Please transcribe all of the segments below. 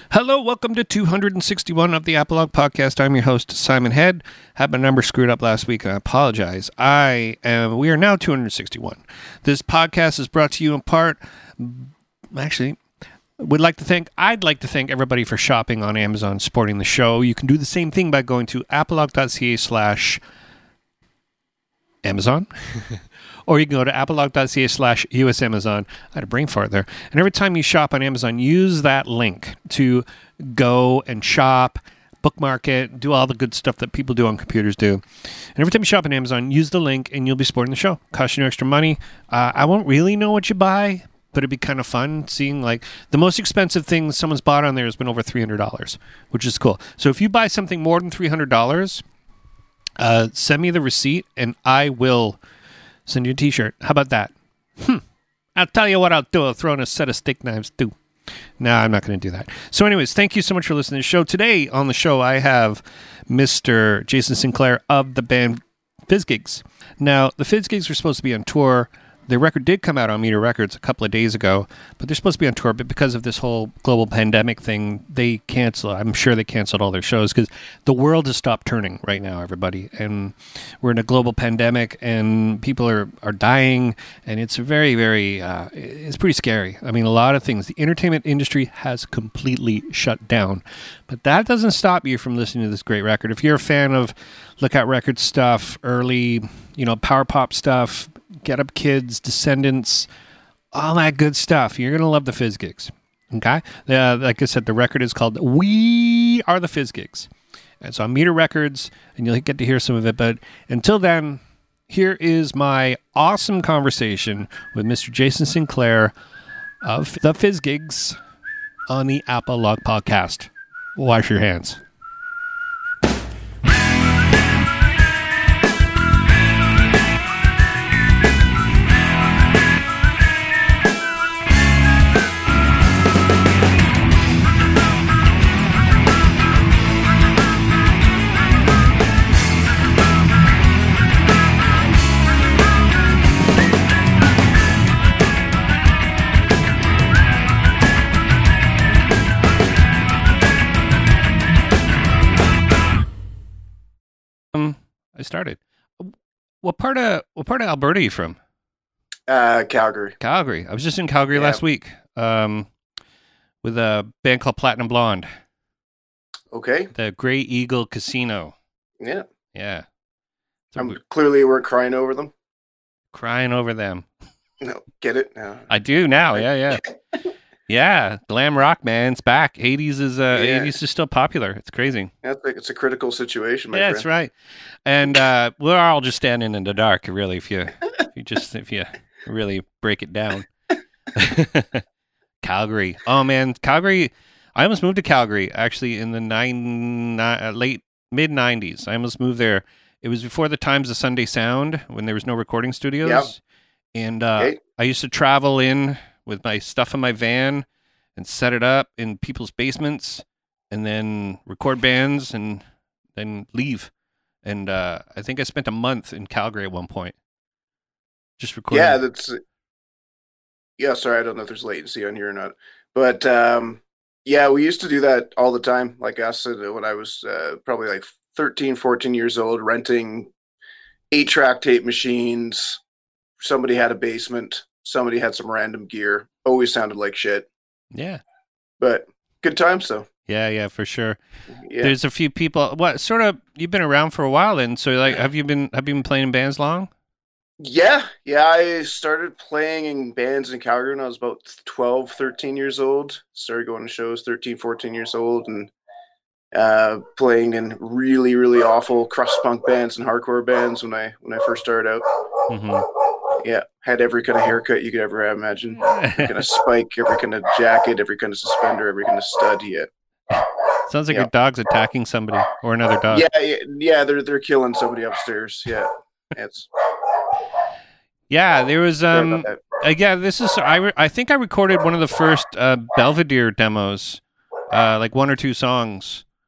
Hello, welcome to 261 of the Apolog Podcast. I'm your host, Simon Head. Had my number screwed up last week, and I apologize. We are now 261. This podcast is brought to you in part, I'd like to thank everybody for shopping on Amazon, supporting the show. You can do the same thing by going to apolog.ca/Amazon. Or you can go to apolog.ca/US Amazon. I had a brain fart there. And every time you shop on Amazon, use that link to go and shop, bookmark it, do all the good stuff that people do on computers do. And every time you shop on Amazon, use the link and you'll be supporting the show. Cost you no extra money. I won't really know what you buy, but it'd be kind of fun seeing, like, the most expensive thing someone's bought on there has been over $300, which is cool. So if you buy something more than $300, send me the receipt and I will send you a t-shirt. How about that? I'll tell you what I'll do. I'll throw in a set of steak knives too. No, I'm not going to do that. So anyways, thank you so much for listening to the show. Today on the show, I have Mr. Jason Sinclair of the band Fizzgigs. Now, the Fizzgigs were supposed to be on tour. Their record did come out on Meter Records a couple of days ago, but they're supposed to be on tour, but because of this whole global pandemic thing, they canceled. I'm sure they canceled all their shows because the world has stopped turning right now, everybody. And we're in a global pandemic and people are dying, and it's very, very, it's pretty scary. I mean, a lot of things. The entertainment industry has completely shut down, but that doesn't stop you from listening to this great record. If you're a fan of Lookout Records stuff, early, power pop stuff, Get Up Kids, Descendants, all that good stuff, you're going to love the Fizzgigs. Okay? Like I said, the record is called We Are the Fizzgigs. And it's on Meter Records, and you'll get to hear some of it. But until then, here is my awesome conversation with Mr. Jason Sinclair of the Fizzgigs on the Apolog Podcast. Wash your hands. I started. What part of Alberta are you from? Calgary. Calgary. I was just in Calgary last week with a band called Platinum Blonde. Okay. The Grey Eagle Casino. Yeah. Yeah. Clearly you weren't crying over them. Crying over them. No, get it? No. I do now. Yeah. Yeah, glam rock, man, it's back. 80s is still popular. It's crazy. It's a critical situation, my friend. That's right. And we're all just standing in the dark, really. If you really break it down. Calgary. Oh man, Calgary. I almost moved to Calgary actually in the late mid 90s. I almost moved there. It was before the times of Sunday Sound when there was no recording studios. Yep. And I used to travel in with my stuff in my van and set it up in people's basements and then record bands and then leave. And I think I spent a month in Calgary at one point. Just recording. Yeah, sorry, I don't know if there's latency on here or not. But we used to do that all the time. Like us, when I was probably like 13, 14 years old, renting 8-track tape machines. Somebody had a basement. Somebody had some random gear. Always sounded like shit. Yeah. But good times, though. Yeah, for sure. Yeah. There's a few people. What sort of? You've been around for a while, then. So, like, have you been playing in bands long? Yeah. I started playing in bands in Calgary when I was about 12, 13 years old. Started going to shows 13, 14 years old, and playing in really, really awful crust punk bands and hardcore bands when I first started out. Mm-hmm. Yeah, had every kind of haircut you could ever imagine. Every kind of spike, every kind of jacket, every kind of suspender, every kind of stud. Yeah. Sounds like your dog's attacking somebody or another dog. Yeah. They're killing somebody upstairs. Yeah, it's. Yeah, there was this is I think I recorded one of the first Belvedere demos, like 1 or 2 songs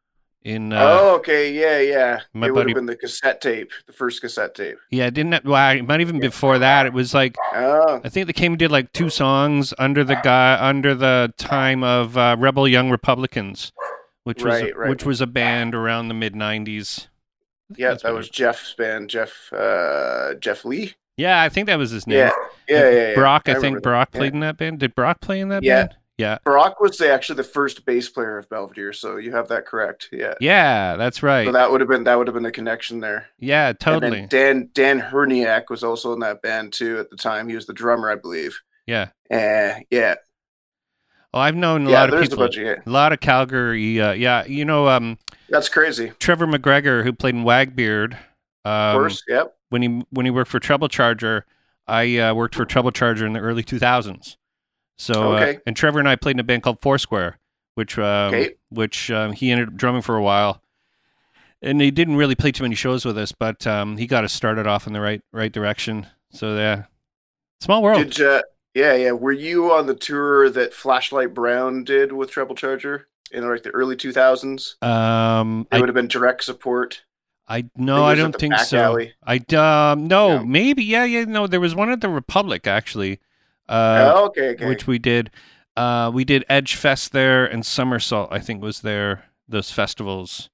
in Oh, okay, yeah, yeah. my It would have buddy. been the cassette tape, the first cassette tape. Yeah, didn't it? Well, it might even Yeah. before that. It was like Oh, I think they came and did like two songs under the time of Rebel Young Republicans, right, right. which was a band around the mid '90s. I think Yeah, that's that what was it. Jeff's band, Jeff Lee. Yeah, I think that was his name. Yeah, yeah, yeah, yeah. Brock, I I remember think that. Brock Yeah, played in that band. Did Brock play in that yeah. band? Yeah. Brock was actually the first bass player of Belvedere, so you have that correct. Yeah. Yeah, that's So right. that would have been the connection there. Yeah, And then totally. Dan Herniak was also in that band too at the time. He was the drummer, I believe. Yeah. Yeah, Oh, I've known a yeah. lot of There's a people, bunch of yeah. a lot of Calgary. Yeah, That's crazy. Of Trevor McGregor, who played in Wagbeard, um, course. Yep. when he worked for Trouble Charger, I worked for Trouble Charger in the early 2000s. So, Okay. and Trevor and I played in a band called Foursquare, Okay. which he ended up drumming for a while, and he didn't really play too many shows with us, but he got us started off in the right direction. So, yeah, small world. Did yeah, yeah. Were you on the tour that Flashlight Brown did with Treble Charger in like the early 2000s? It I would have been direct support. I I no, think it I was at don't the think back so. alley. No, Yeah. maybe yeah. No, there was one at the Republic actually, Oh, okay, okay. which we did. We did Edge Fest there, and Somersault I think was there. Those festivals.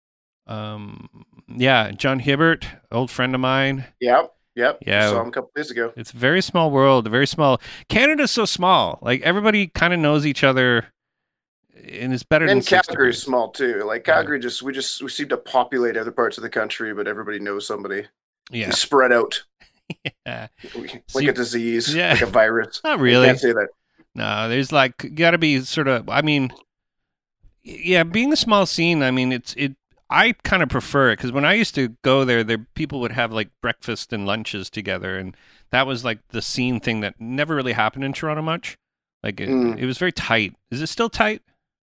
Yeah, John Hibbert, old friend of mine. Yep, yep. I saw Yeah, him a couple days ago. it's a very small world. Very small. Canada's so small. Like everybody kind of knows each other, and it's better than And six Calgary's degrees. small too. Like Yeah, Calgary, we seem to populate other parts of the country, but everybody knows somebody. We yeah. spread out Yeah. like a See, disease, yeah. like a virus. Not I can't really. say that. No, there's like got to be sort of. I mean, yeah, being a small scene. I mean, it. I kind of prefer it because when I used to go there people would have like breakfast and lunches together, and that was like the scene thing that never really happened in Toronto much. Like Mm. it was very tight. Is it still tight?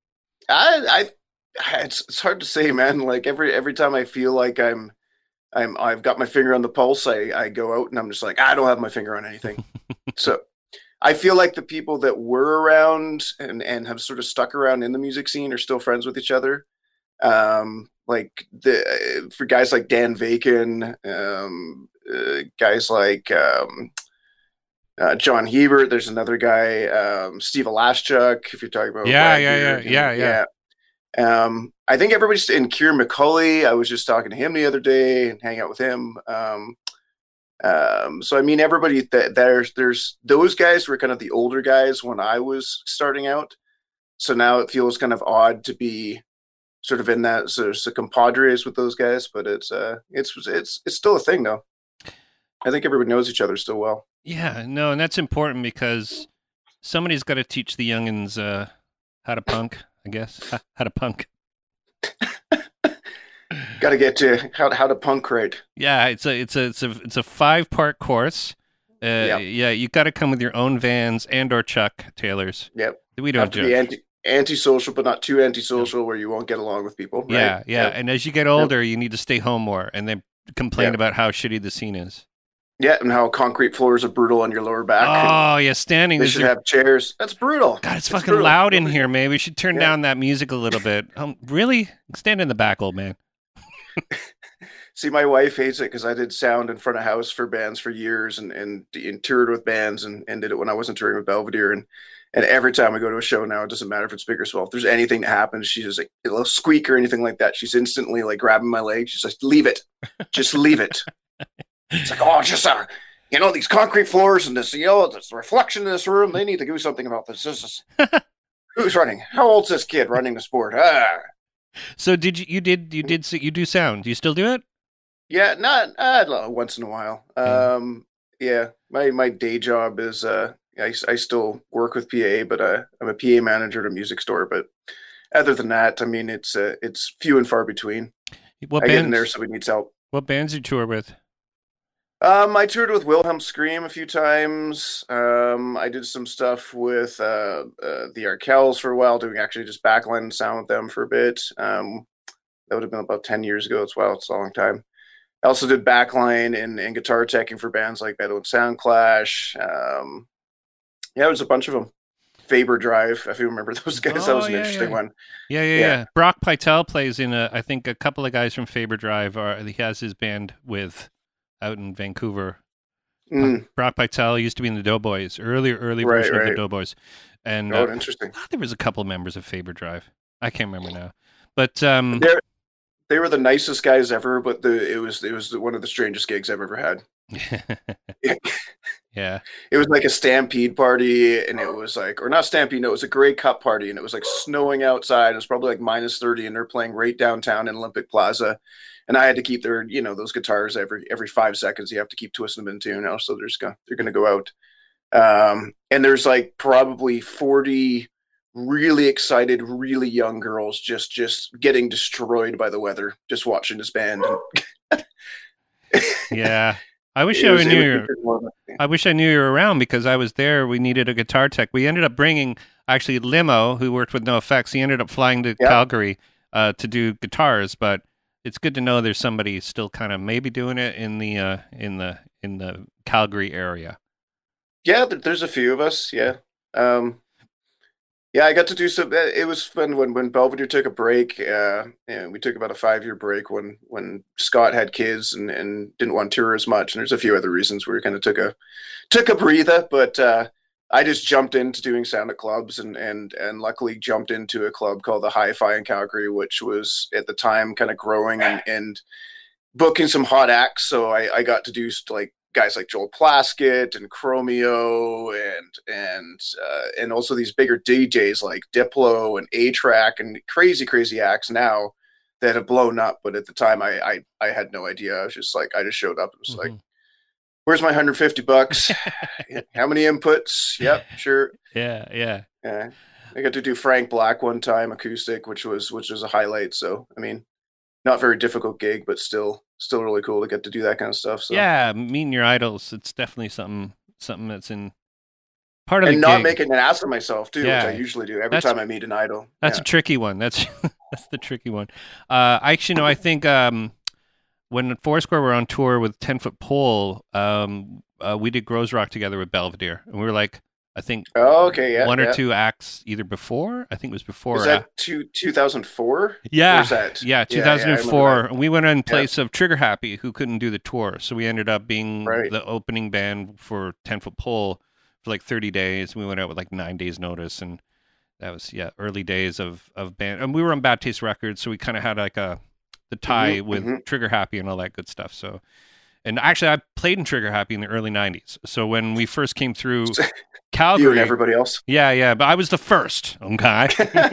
It's hard to say, man. Like every time I feel like I've got my finger on the pulse, I go out and I'm just like, I don't have my finger on anything. So I feel like the people that were around and have sort of stuck around in the music scene are still friends with each other. Like the for guys like Dan Vacan, guys like John Hebert. There's another guy, Steve Alaschuk. If you're talking about Yeah, yeah, yeah, Wagbeard, yeah, yeah. yeah. I think everybody's in Kieran McCully. I was just talking to him the other day and hang out with him. So I mean, everybody that there's those guys were kind of the older guys when I was starting out. So now it feels kind of odd to be sort of in that sort of compadres with those guys, but it's still a thing though. I think everybody knows each other still well. Yeah, no, and that's important because somebody's got to teach the youngins how to punk. I guess how to punk. Got to get to how to punk right. Yeah, it's a 5-part course. Yep, Yeah, you got to come with your own Vans and or Chuck Taylors. yep. We don't Have to be judge. antisocial, but not too No. antisocial where you won't get along with people. Right? Yeah, yeah. Yep, And as you get yep, older, you need to stay home more and then complain yep. about how shitty the scene is. Yeah, and how concrete floors are brutal on your lower back, and Oh, yeah, standing. they There's should your have chairs. That's brutal. God. It's It's fucking brutal. loud in Nobody, here, man. We should turn yeah. down that music a little bit. Really? Stand in the back, old man. See, my wife hates it because I did sound in front of house for bands for years and toured with bands and did it when I wasn't touring with Belvedere. And every time I go to a show now, it doesn't matter if it's big or small. If there's anything that happens, she's just like a little squeak or anything like that. She's instantly like grabbing my leg. She's like, leave it. Just leave it. It's like, oh, just, these concrete floors and this, this reflection in this room. They need to do something about this. Who's running? How old's this kid running the sport? So you do sound? Do you still do it? Yeah, not once in a while. Yeah. Yeah, my day job is I still work with PA, but I'm a PA manager at a music store. But other than that, I mean, it's few and far between. What I get in there, bands? somebody needs help. What bands you tour with? I toured with Wilhelm Scream a few times. I did some stuff with the Arkells for a while, doing actually just backline sound with them for a bit. That would have been about 10 years ago as well. It's a long time. I also did backline and guitar teching for bands like Metal and Sound Clash. Yeah, there's a bunch of them. Faber Drive, if you remember those guys. That Oh was an yeah, interesting yeah, one. yeah, yeah, Yeah. yeah. Brock Pytel plays in a. I think a couple of guys from Faber Drive are. He has his band with out in Vancouver. Mm, Brock Pytel used to be in the Doughboys, early right, version of the right. Doughboys, and Oh, I interesting. thought there was a couple of members of Faber Drive. I can't remember now, but They're, they were the nicest guys ever, but it was one of the strangest gigs I've ever had. yeah, It was like a stampede party, and it was like, or not stampede, no, it was a Grey Cup party, and it was like snowing outside. It was probably like -30, and they're playing right downtown in Olympic Plaza. And I had to keep their, those guitars every 5 seconds. You have to keep twisting them in tune now, so they're gonna go out. And there's like probably 40 really excited, really young girls just getting destroyed by the weather, just watching this band. And yeah. I wish it I was it knew was you. I wish I knew you were around because I was there. We needed a guitar tech. We ended up bringing actually Limo, who worked with No Effects. He ended up flying to yeah. Calgary to do guitars, but it's good to know there's somebody still kind of maybe doing it in the Calgary area. Yeah, there's a few of us. Yeah. Um, yeah, I got to do some. It was fun when Belvedere took a break. And we took about a 5 year break when Scott had kids and didn't want to tour as much. And there's a few other reasons where we kind of took a breather. But I just jumped into doing sound at clubs and luckily jumped into a club called the Hi-Fi in Calgary, which was at the time kind of growing and booking some hot acts. So I got to do like guys like Joel Plaskett and Chromeo and also these bigger DJs like Diplo and A-Track and crazy acts now that have blown up. But at the time, I had no idea. I was just like, I just showed up and was like, Hmm. "Where's my $150? How many inputs? Yep, sure." Yeah, yeah. Yeah. I got to do Frank Black one time acoustic, which was a highlight. So I mean, not very difficult gig, but still really cool to get to do that kind of stuff. So Yeah, meeting your idols, it's definitely something that's in part of the and not gig. making an ass of myself too, which I Yeah. usually do every That's time I meet an idol. that's a Yeah. tricky one. That's that's the tricky one. Actually, no, I think when Foursquare were on tour with 10 Foot Pole, we did Grows Rock together with Belvedere, and we were like, I think Oh, okay. Yeah. one or Yeah. two acts either before. I think it was Was before. that 2004 or is Yeah, that? yeah, Yeah. Yeah. I remember 2004. that. And we went in Yeah. place of Trigger Happy, who couldn't do the tour, so we ended up being Right. the opening band for 10 Foot Pole for like 30 days. We went out with like 9 days notice, and that was early days of band. And we were on Bad Taste Records, so we kind of had like the tie Mm-hmm, with mm-hmm. Trigger Happy and all that good stuff. So, and actually, I played in Trigger Happy in the early '90s. So when we first came through You and Calgary, everybody else. yeah, but I was the first. Okay.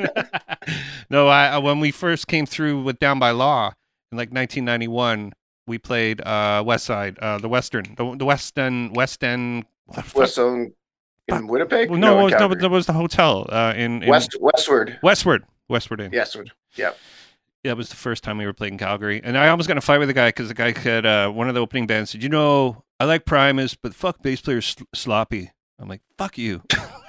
No, I when we first came through with Down by Law in like 1991, we played West Side, the West End. What the fuck? West Zone Fuck. in Winnipeg? Well, no, No, it in was, no, Calgary. that was the hotel in Westward. Westward Inn. Yesward. Yeah. Yeah, it was the first time we were playing Calgary, and I almost got in a fight with the guy because the guy had one of the opening bands said, I like Primus, but fuck bass player sloppy. I'm like, fuck you.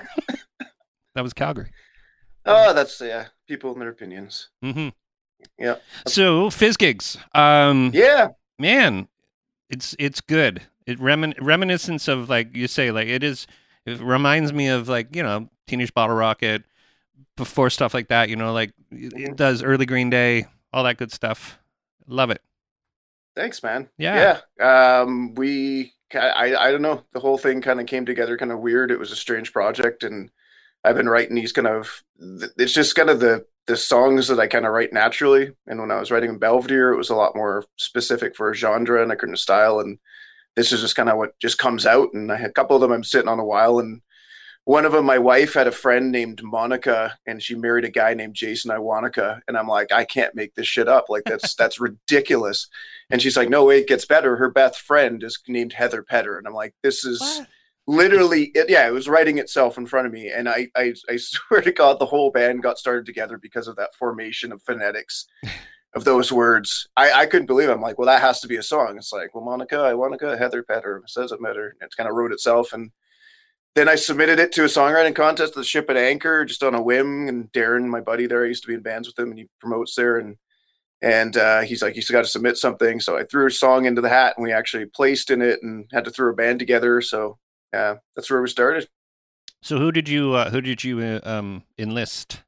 That was Calgary. Oh, that's yeah. People and their opinions. Hmm. Yeah. So fizz gigs, Yeah. man, it's good. Reminiscence of like you say, like it is. It reminds me of like Teenage Bottle Rocket before stuff like that. Like it Mhm. does early Green Day, all that good stuff. Love it. Thanks, man. Yeah. Yeah. I don't know. The whole thing kind of came together kind of weird. It was a strange project, and I've been writing these kind of. It's just kind of the songs that I kind of write naturally. And when I was writing in Belvedere, it was a lot more specific for a genre and a kind of style. And this is just kind of what just comes out. And I had a couple of them I'm sitting on a while, and one of them, my wife had a friend named Monica, and she married a guy named Jason Iwanika. And I'm like, I can't make this shit up. Like that's ridiculous. And she's like, no way, it gets better. Her best friend is named Heather Petter. And I'm like, this is What? literally it. Yeah, it was writing itself in front of me. And I swear to God, the whole band got started together because of that formation of phonetics of those words. I couldn't believe it. I'm like, well, that has to be a song. It's like, well, Monica, Iwanika, Heather Petter says it better. And it kind of wrote itself. And then I submitted it to a songwriting contest at the Ship at Anchor just on a whim. And Darren, my buddy there, I used to be in bands with him, and he promotes there. And he's like, you still got to submit something. So I threw a song into the hat, and we actually placed in it and had to throw a band together. So that's where we started. So who did you enlist?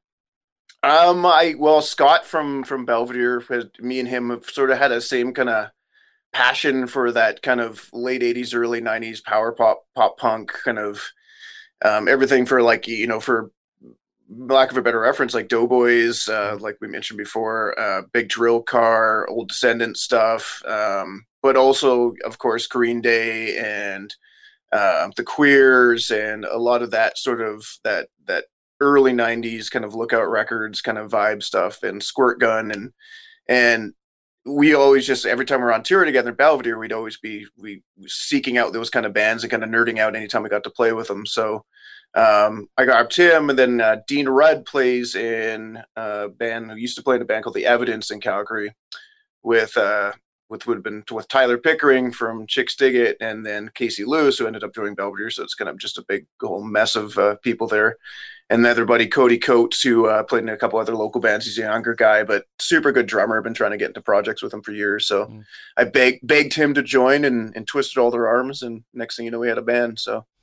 Scott from Belvedere, me and him have sort of had a same kind of passion for that kind of late '80s, early '90s power pop punk kind of everything for like for lack of a better reference, like Doughboys, like we mentioned before, Big Drill Car, Old Descendant stuff, but also of course Green Day and the Queers and a lot of that sort of that early '90s kind of Lookout Records kind of vibe stuff and Squirt Gun and we always just every time we're on tour together in Belvedere, we'd always be we seeking out those kind of bands and kind of nerding out anytime we got to play with them. So I got Tim, and then Dean Rudd plays in a band who used to play in a band called The Evidence in Calgary with would have been with Tyler Pickering from Chicks Dig It, and then Casey Lewis, who ended up joining Belvedere. So it's kind of just a big whole mess of people there. And the other buddy, Cody Coates, who played in a couple other local bands. He's a younger guy, but super good drummer. I've been trying to get into projects with him for years. So I begged him to join and twisted all their arms. And next thing you know, we had a band.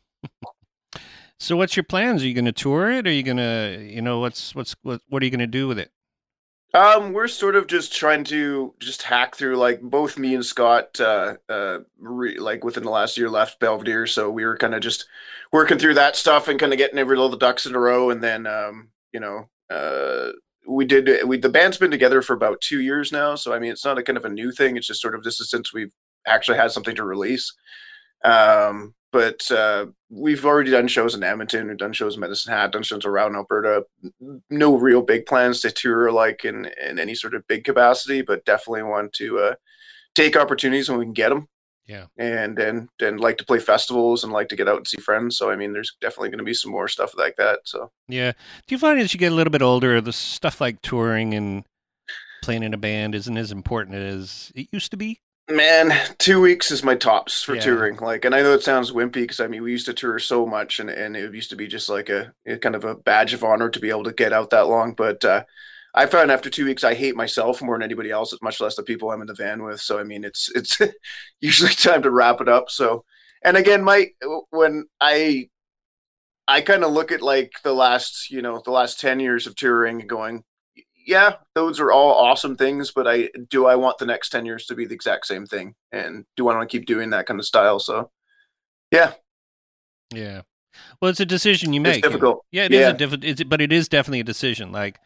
So what's your plans? Are you going to tour it? Are you going to, what are you going to do with it? We're sort of just trying to just hack through like both me and Scott like within the last year left Belvedere, so we were kind of just working through that stuff and kind of getting every little ducks in a row, and then the band's been together for about 2 years now, so I mean it's not a kind of a new thing. It's just sort of this is since we've actually had something to release. But we've already done shows in Edmonton, we've done shows in Medicine Hat, done shows around Alberta. No real big plans to tour like in any sort of big capacity, but definitely want to take opportunities when we can get them. Yeah. And like to play festivals and like to get out and see friends. So, I mean, there's definitely going to be some more stuff like that. So, yeah. Do you find as you get a little bit older, the stuff like touring and playing in a band isn't as important as it used to be? Man, 2 weeks is my tops for Yeah. touring. Like, and I know it sounds wimpy because I mean we used to tour so much, and it used to be just like a kind of a badge of honor to be able to get out that long. But I found after 2 weeks I hate myself more than anybody else, much less the people I'm in the van with. So I mean it's usually time to wrap it up. So, and again, when I kind of look at like the last 10 years of touring and going, yeah, those are all awesome things, but I want the next 10 years to be the exact same thing, and do I want to keep doing that kind of style? So yeah, Yeah. Well, it's a decision you it's make. difficult. Yeah, it is Yeah, but it is definitely a decision. Like,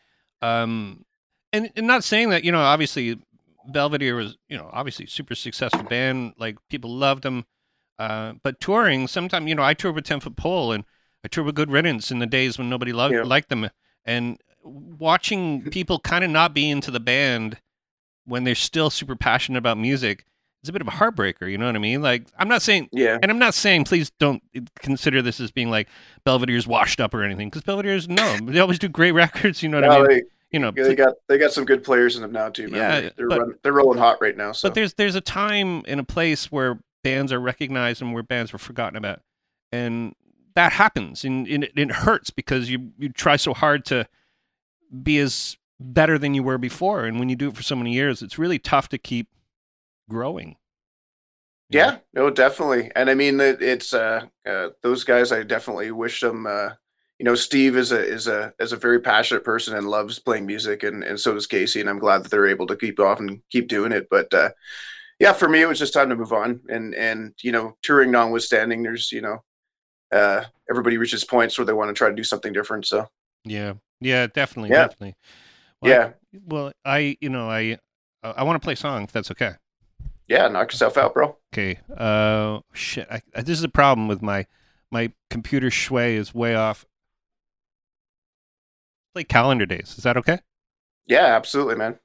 and not saying that, obviously Belvedere was, obviously super successful band. Like people loved them. But touring, sometimes, I toured with 10 Foot Pole and I toured with Good Riddance in the days when nobody yeah, liked them. And watching people kind of not be into the band when they're still super passionate about music, it's a bit of a heartbreaker. You know what I mean? Like, I'm not saying, yeah. and I'm not saying, please don't consider this as being like Belvedere's washed up or anything, because Belvedere's, no, they always do great records. You know what I No, mean? You know, they got some good players in them now too, man. yeah, They're rolling hot right now. but So there's a time and a place where bands are recognized and where bands are forgotten about, and that happens, and it hurts because you try so hard to be as better than you were before, and when you do it for so many years, it's really tough to keep growing. yeah, no, definitely. And I mean, it's those guys. I definitely wish them. Steve is a very passionate person and loves playing music, and so does Casey. And I'm glad that they're able to keep off and keep doing it. But yeah, for me, it was just time to move on. And touring notwithstanding, there's everybody reaches points where they want to try to do something different. So Yeah, definitely, yeah, definitely. Well, yeah, I want to play a song if that's okay. yeah. Knock yourself out, bro. Okay. Shit. This is a problem with my computer sway is way off. Play Calendar Days. Is that okay? Yeah, absolutely, man.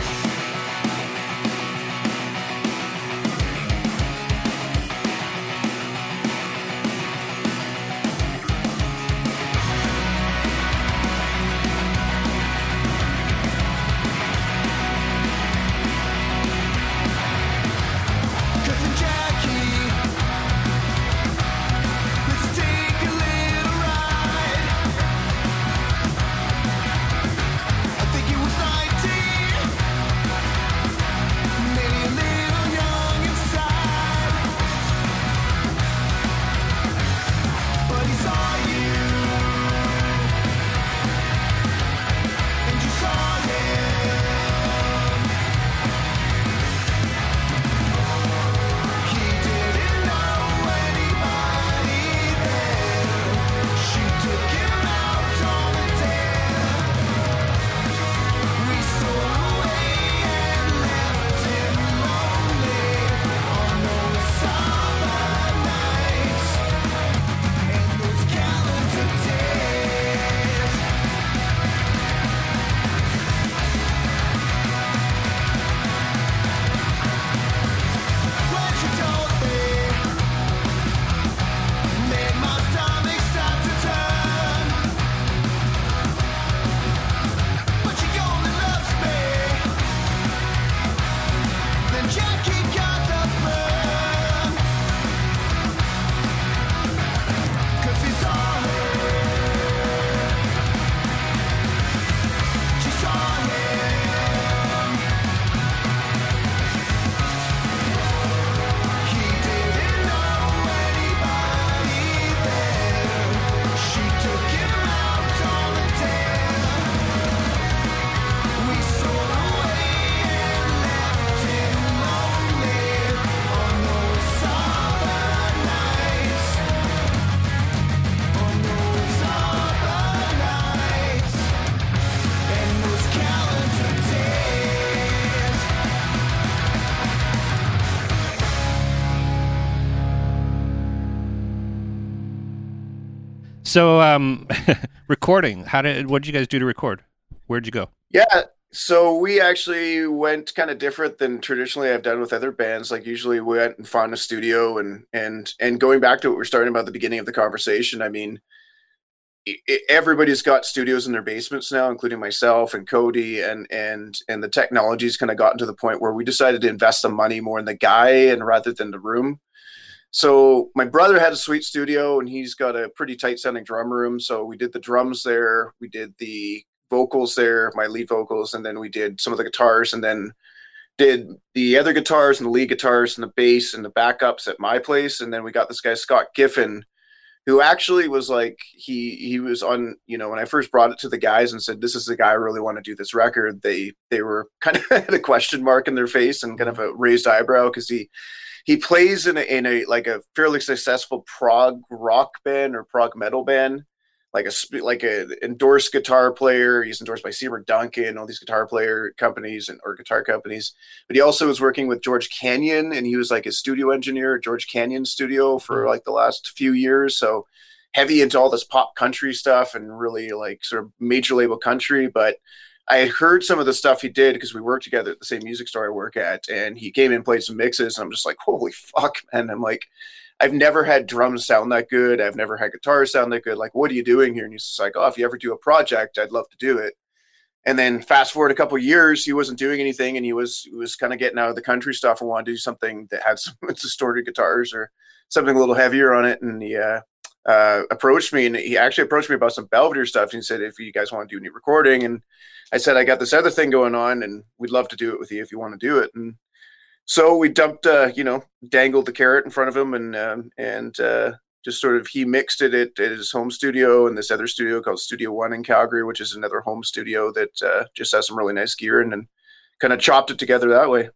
Cousin Jackie, let's take a little ride. I think it was 19. So, recording. What did you guys do to record? Where'd you go? Yeah, so we actually went kind of different than traditionally I've done with other bands. Like usually we went and found a studio and going back to what we are starting about at the beginning of the conversation. I mean, everybody's got studios in their basements now, including myself and Cody, and the technology's kind of gotten to the point where we decided to invest the money more in the guy and rather than the room. So my brother had a sweet studio and he's got a pretty tight sounding drum room. So we did the drums there, we did the vocals there, my lead vocals, and then we did some of the guitars and then did the other guitars and the lead guitars and the bass and the backups at my place. And then we got this guy, Scott Giffen, who actually was like, he was on, when I first brought it to the guys and said, this is the guy I really want to do this record. They were kind of had a question mark in their face and kind of a raised eyebrow because he plays in a like a fairly successful prog rock band or prog metal band, like a endorsed guitar player. He's endorsed by Seymour Duncan, all these guitar player companies or guitar companies. But he also was working with George Canyon, and he was like a studio engineer at George Canyon Studio for like the last few years. So heavy into all this pop country stuff and really like sort of major label country. But I had heard some of the stuff he did because we worked together at the same music store I work at, and he came in, played some mixes, and I'm just like, holy fuck, man. I'm like, I've never had drums sound that good. I've never had guitars sound that good. Like, what are you doing here? And he's just like, oh, if you ever do a project, I'd love to do it. And then fast forward a couple of years, he wasn't doing anything, and he was kind of getting out of the country stuff and wanted to do something that had some distorted guitars or something a little heavier on it. And he approached me, and he actually approached me about some Belvedere stuff. And he said, if you guys want to do any recording, and I said, I got this other thing going on, and we'd love to do it with you if you want to do it. And so we dumped, dangled the carrot in front of him, and just sort of he mixed it at his home studio and this other studio called Studio One in Calgary, which is another home studio that just has some really nice gear, and then kind of chopped it together that way.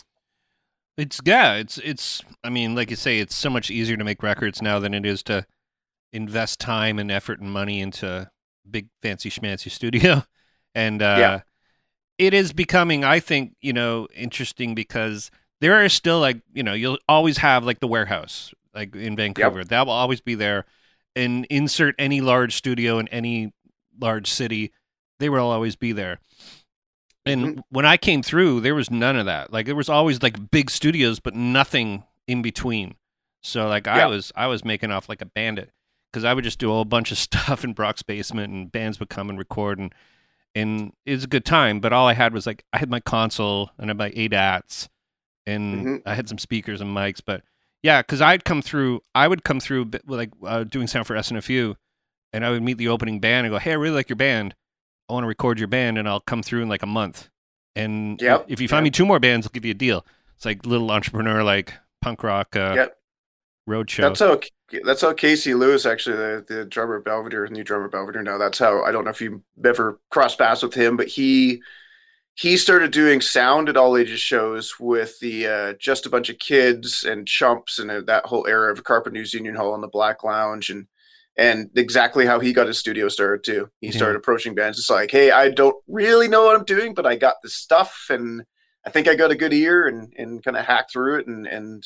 It's. I mean, like you say, it's so much easier to make records now than it is to invest time and effort and money into big fancy schmancy studio, and it is becoming, I think, interesting because there are still like, you'll always have like the Warehouse, like in Vancouver. Yep. That will always be there. And insert any large studio in any large city, they will always be there. And when I came through, there was none of that. Like there was always like big studios, but nothing in between. So like I was making off like a bandit because I would just do a whole bunch of stuff in Brock's basement, and bands would come and record, and it was a good time. But all I had was like I had my console and I had my ADATs, and I had some speakers and mics. But yeah, because I would come through like doing sound for SNFU, and I would meet the opening band and go, hey, I really like your band. I want to record your band, and I'll come through in like a month. And if you find me two more bands, I'll give you a deal. It's like little entrepreneur, like punk rock road show. That's how Casey Lewis, actually the drummer of Belvedere, new drummer of Belvedere now. That's how, I don't know if you've ever crossed paths with him, but he started doing sound at all ages shows with the Just a Bunch of Kids and Chumps and that whole era of Carpet News Union Hall and the Black Lounge, and exactly how he got his studio started too. He started approaching bands. It's like, hey, I don't really know what I'm doing, but I got this stuff, and I think I got a good ear, and kind of hacked through it,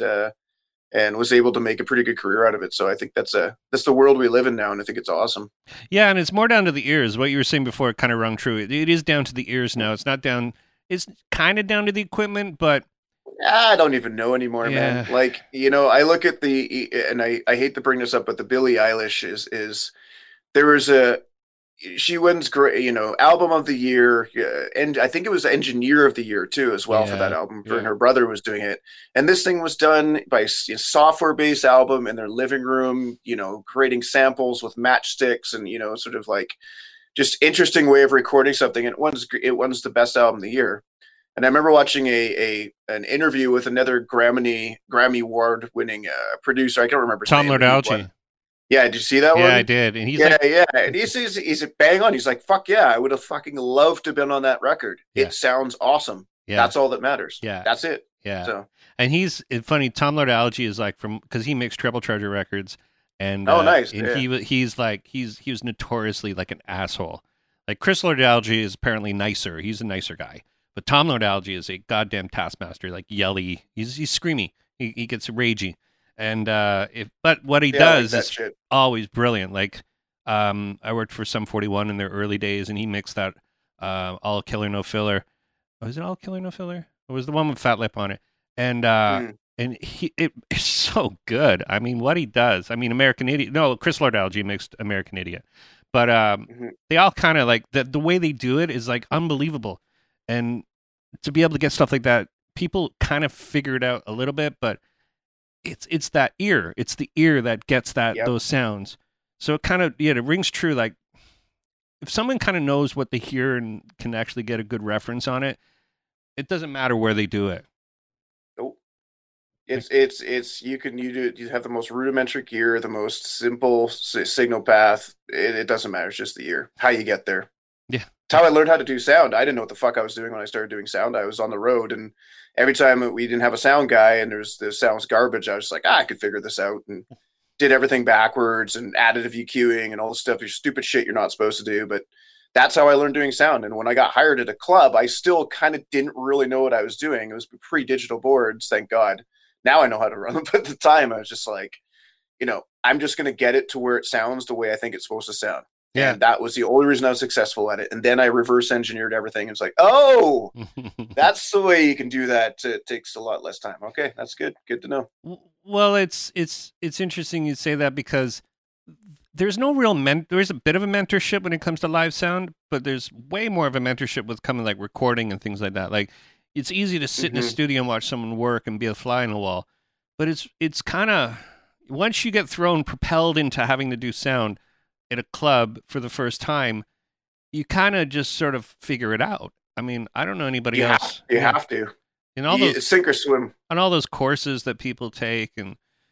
and was able to make a pretty good career out of it. So I think that's the world we live in now, and I think it's awesome. Yeah, and it's more down to the ears. What you were saying before kind of rung true. It is down to the ears now. It's not down. It's kind of down to the equipment, but I don't even know anymore, man. Like, I look at and I hate to bring this up, but the Billie Eilish is there was she wins great, album of the year, and I think it was engineer of the year too, as well, for that album. And her brother was doing it, and this thing was done by a software-based album in their living room, creating samples with matchsticks, and sort of like just interesting way of recording something. And it won the best album of the year. And I remember watching an interview with another Grammy Award winning producer. I can't remember his Tom name. Lord-Alge. Yeah, did you see that one? Yeah, I did. And he's and he's bang on. He's like, fuck yeah, I would have fucking loved to have been on that record. Yeah. It sounds awesome. Yeah. That's all that matters. Yeah. That's it. Yeah. So, and it's funny, Tom Lord-Alge is like because he makes Treble Charger records. And nice. And he was notoriously like an asshole. Like Chris Lord-Alge is apparently nicer. He's a nicer guy. But Tom Lord-Alge is a goddamn taskmaster, like yelly. He's screamy. He gets ragey. And but what he does is always brilliant. Like I worked for Sum 41 in their early days, and he mixed that all killer no filler. Was it all killer no filler? It was the one with Fat Lip on it, and Mm. it's so good. I mean, what he does. I mean, American Idiot. No, Chris Lord-Alge mixed American Idiot, but Mhm. they all kind of like the way they do it is like unbelievable, and to be able to get stuff like that, people kind of figure it out a little bit, but it's that ear. It's the ear that gets Yep. those sounds. So it kind of it rings true. Like if someone kind of knows what they hear and can actually get a good reference on it, it doesn't matter where they do it. Nope. Like, It's you have the most rudimentary gear, the most simple signal path. It doesn't matter. It's just the ear. How you get there. yeah, It's how I learned how to do sound. I didn't know what the fuck I was doing when I started doing sound. I was on the road, and every time we didn't have a sound guy and the sound's garbage, I was like, I could figure this out, and did everything backwards and additive EQing and all the stuff, your stupid shit you're not supposed to do. But that's how I learned doing sound. And when I got hired at a club, I still kind of didn't really know what I was doing. It was pre-digital boards, thank God. Now I know how to run them. But at the time, I was just like, I'm just going to get it to where it sounds the way I think it's supposed to sound. yeah. And that was the only reason I was successful at it. And then I reverse engineered everything. It's like, oh, that's the way you can do that. It takes a lot less time. Okay, that's good. Good to know. Well, it's interesting you say that because there's no real there's a bit of a mentorship when it comes to live sound, but there's way more of a mentorship with coming like recording and things like that. Like it's easy to sit in a Mhm. studio and watch someone work and be a fly on the wall, but it's kind of once you get propelled into having to do sound at a club for the first time, you kind of just sort of figure it out. I mean, I don't know anybody You have, else. you Yeah. have to. And all those Sink or swim. on all those courses that people take and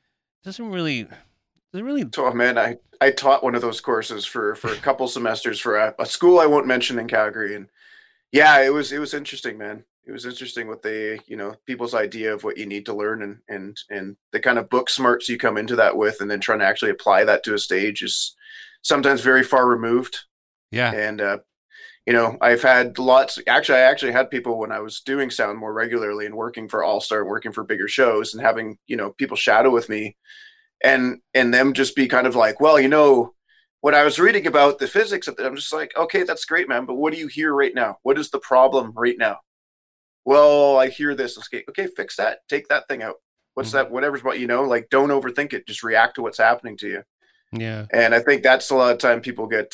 doesn't really So, man, I taught one of those courses for a couple semesters for a school I won't mention in Calgary, and yeah, it was interesting, man. It was interesting what people's idea of what you need to learn, and the kind of book smarts you come into that with, and then trying to actually apply that to a stage is sometimes very far removed. yeah. And I've had lots. Actually, I actually had people when I was doing sound more regularly and working for All Star, working for bigger shows, and having people shadow with me, and them just be kind of like, well, when I was reading about the physics of it, I'm just like, okay, that's great, man, but what do you hear right now? What is the problem right now? Well, I hear this. Okay, fix that. Take that thing out. What's Mhm. that? Whatever's what like, don't overthink it. Just react to what's happening to you. Yeah. And I think that's a lot of time people get,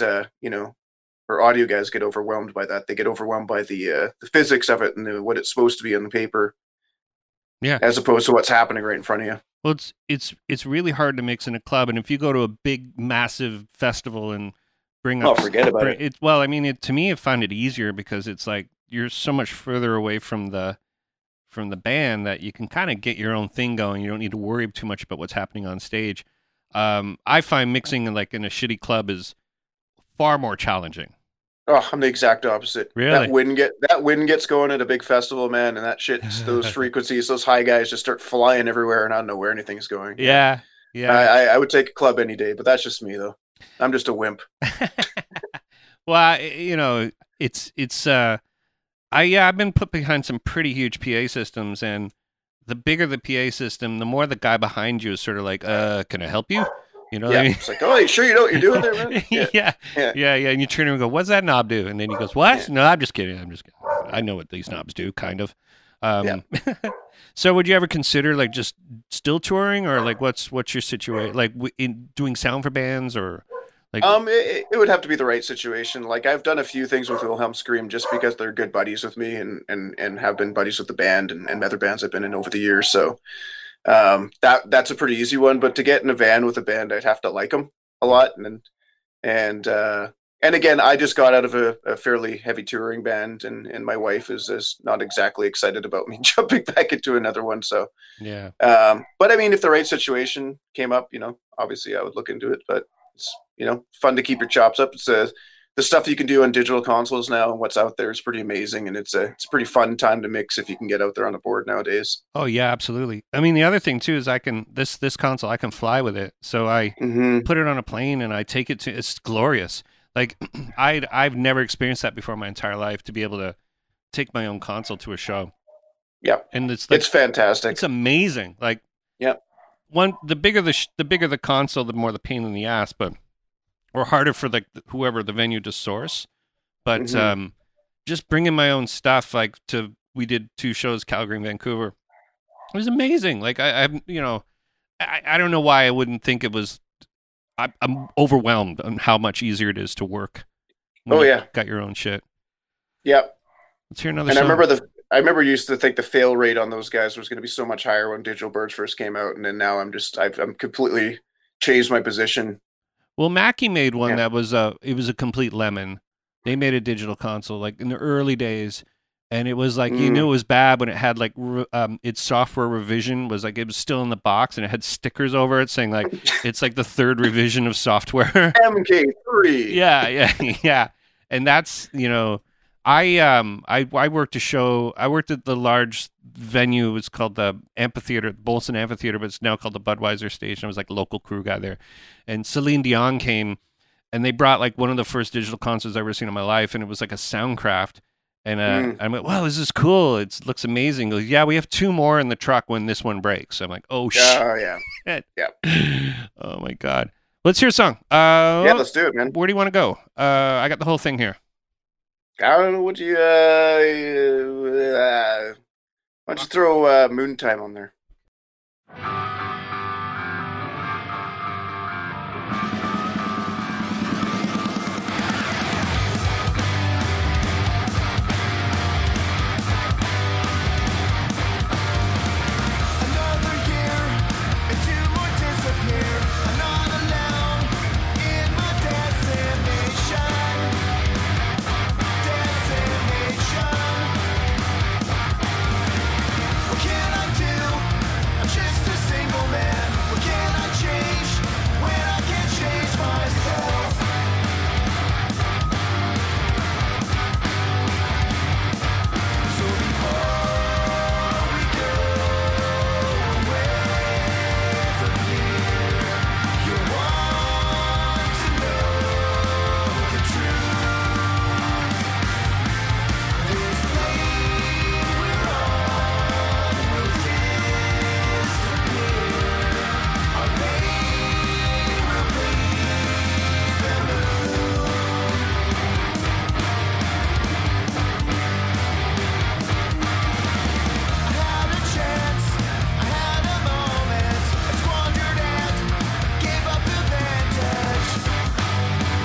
or audio guys get overwhelmed by that. They get overwhelmed by the physics of it and what it's supposed to be on the paper, Yeah. as opposed to what's happening right in front of you. Well, it's really hard to mix in a club, and if you go to a big, massive festival and bring Oh, up, forget about it. well, I mean, to me, I find it easier because it's like you're so much further away from the band that you can kind of get your own thing going. You don't need to worry too much about what's happening on stage. I find mixing like in a shitty club is far more challenging. Oh, I'm the exact opposite. Really? That wind gets going at a big festival, man, and that shit, those frequencies, those high guys just start flying everywhere, and I don't know where anything's going. Yeah. I, Yeah. I would take a club any day, but that's just me though. I'm just a wimp. Well, it's I've been put behind some pretty huge PA systems, and the bigger the PA system, the more the guy behind you is sort of like, can I help you? You know what Yeah, I mean? it's like, oh, you sure you know what you're doing there, man? Yeah, yeah, yeah, yeah, yeah. And you turn around and go, "What's that knob do?" And then he goes, "What?" yeah, No, I'm just kidding. I'm just kidding. I know what these knobs do, kind of. yeah. So, would you ever consider like just still touring, or like what's your situation? Like in doing sound for bands, or like It would have to be the right situation. Like I've done a few things with Wilhelm Scream just because they're good buddies with me and have been buddies with the band and other bands I've been in over the years. So that's a pretty easy one. But to get in a van with a band, I'd have to like them a lot. And and again, I just got out of a fairly heavy touring band, and my wife is not exactly excited about me jumping back into another one. So, yeah, but I mean, if the right situation came up, obviously I would look into it. But it's fun to keep your chops up. It's the stuff you can do on digital consoles now and what's out there is pretty amazing, and it's a pretty fun time to mix if you can get out there on a board nowadays. oh yeah, absolutely. I mean, the other thing too is I can this console I can fly with it, so I Mm-hmm. put it on a plane and I take it to. It's glorious. Like I've never experienced that before in my entire life to be able to take my own console to a show, Yep, and it's like it's fantastic. it's amazing. Like Yep. the bigger the console, the more the pain in the ass. But or harder for like whoever the venue to source. But Mhm. just bringing my own stuff, like we did 2 shows, Calgary and Vancouver. It was amazing. Like I don't know why I wouldn't think it was. I'm overwhelmed on how much easier it is to work when Oh you yeah, got your own shit. yeah. Let's hear another And I song. remember I remember used to think the fail rate on those guys was going to be so much higher when Digital Birds first came out, and then now I'm completely changed my position. Well, Mackie made one Yeah. that was it was a complete lemon. They made a digital console like in the early days, and it was like you knew Mm. it was bad when it had like its software revision was like it was still in the box and it had stickers over it saying like it's like the third revision of software. MK3. Yeah, yeah, yeah. And that's, I worked a show. I worked at the large venue. It was called the Amphitheater, Bolson Amphitheater, but it's now called the Budweiser Station. I was like a local crew guy there. And Celine Dion came and they brought like one of the first digital concerts I've ever seen in my life, and it was like a Soundcraft. And Mm. I'm like, wow, this is cool. It looks amazing. He goes, yeah, we have 2 more in the truck when this one breaks. I'm like, oh shit. Oh yeah, yeah, Oh my god. Let's hear a song. yeah. Let's do it, man. Where do you want to go? I got the whole thing here. I don't know what you. Why don't you throw Moon Time on there? Another year, and 2 more disappear. I'm not alone in my decimation. What can I do? I'm just a single man. What can I change when I can't change myself? So before we go away from here, you want to know the truth. This plane we're on will disappear. Our pain will bleed the moon. I had a chance, I had a moment, I squandered and gave up the vantage.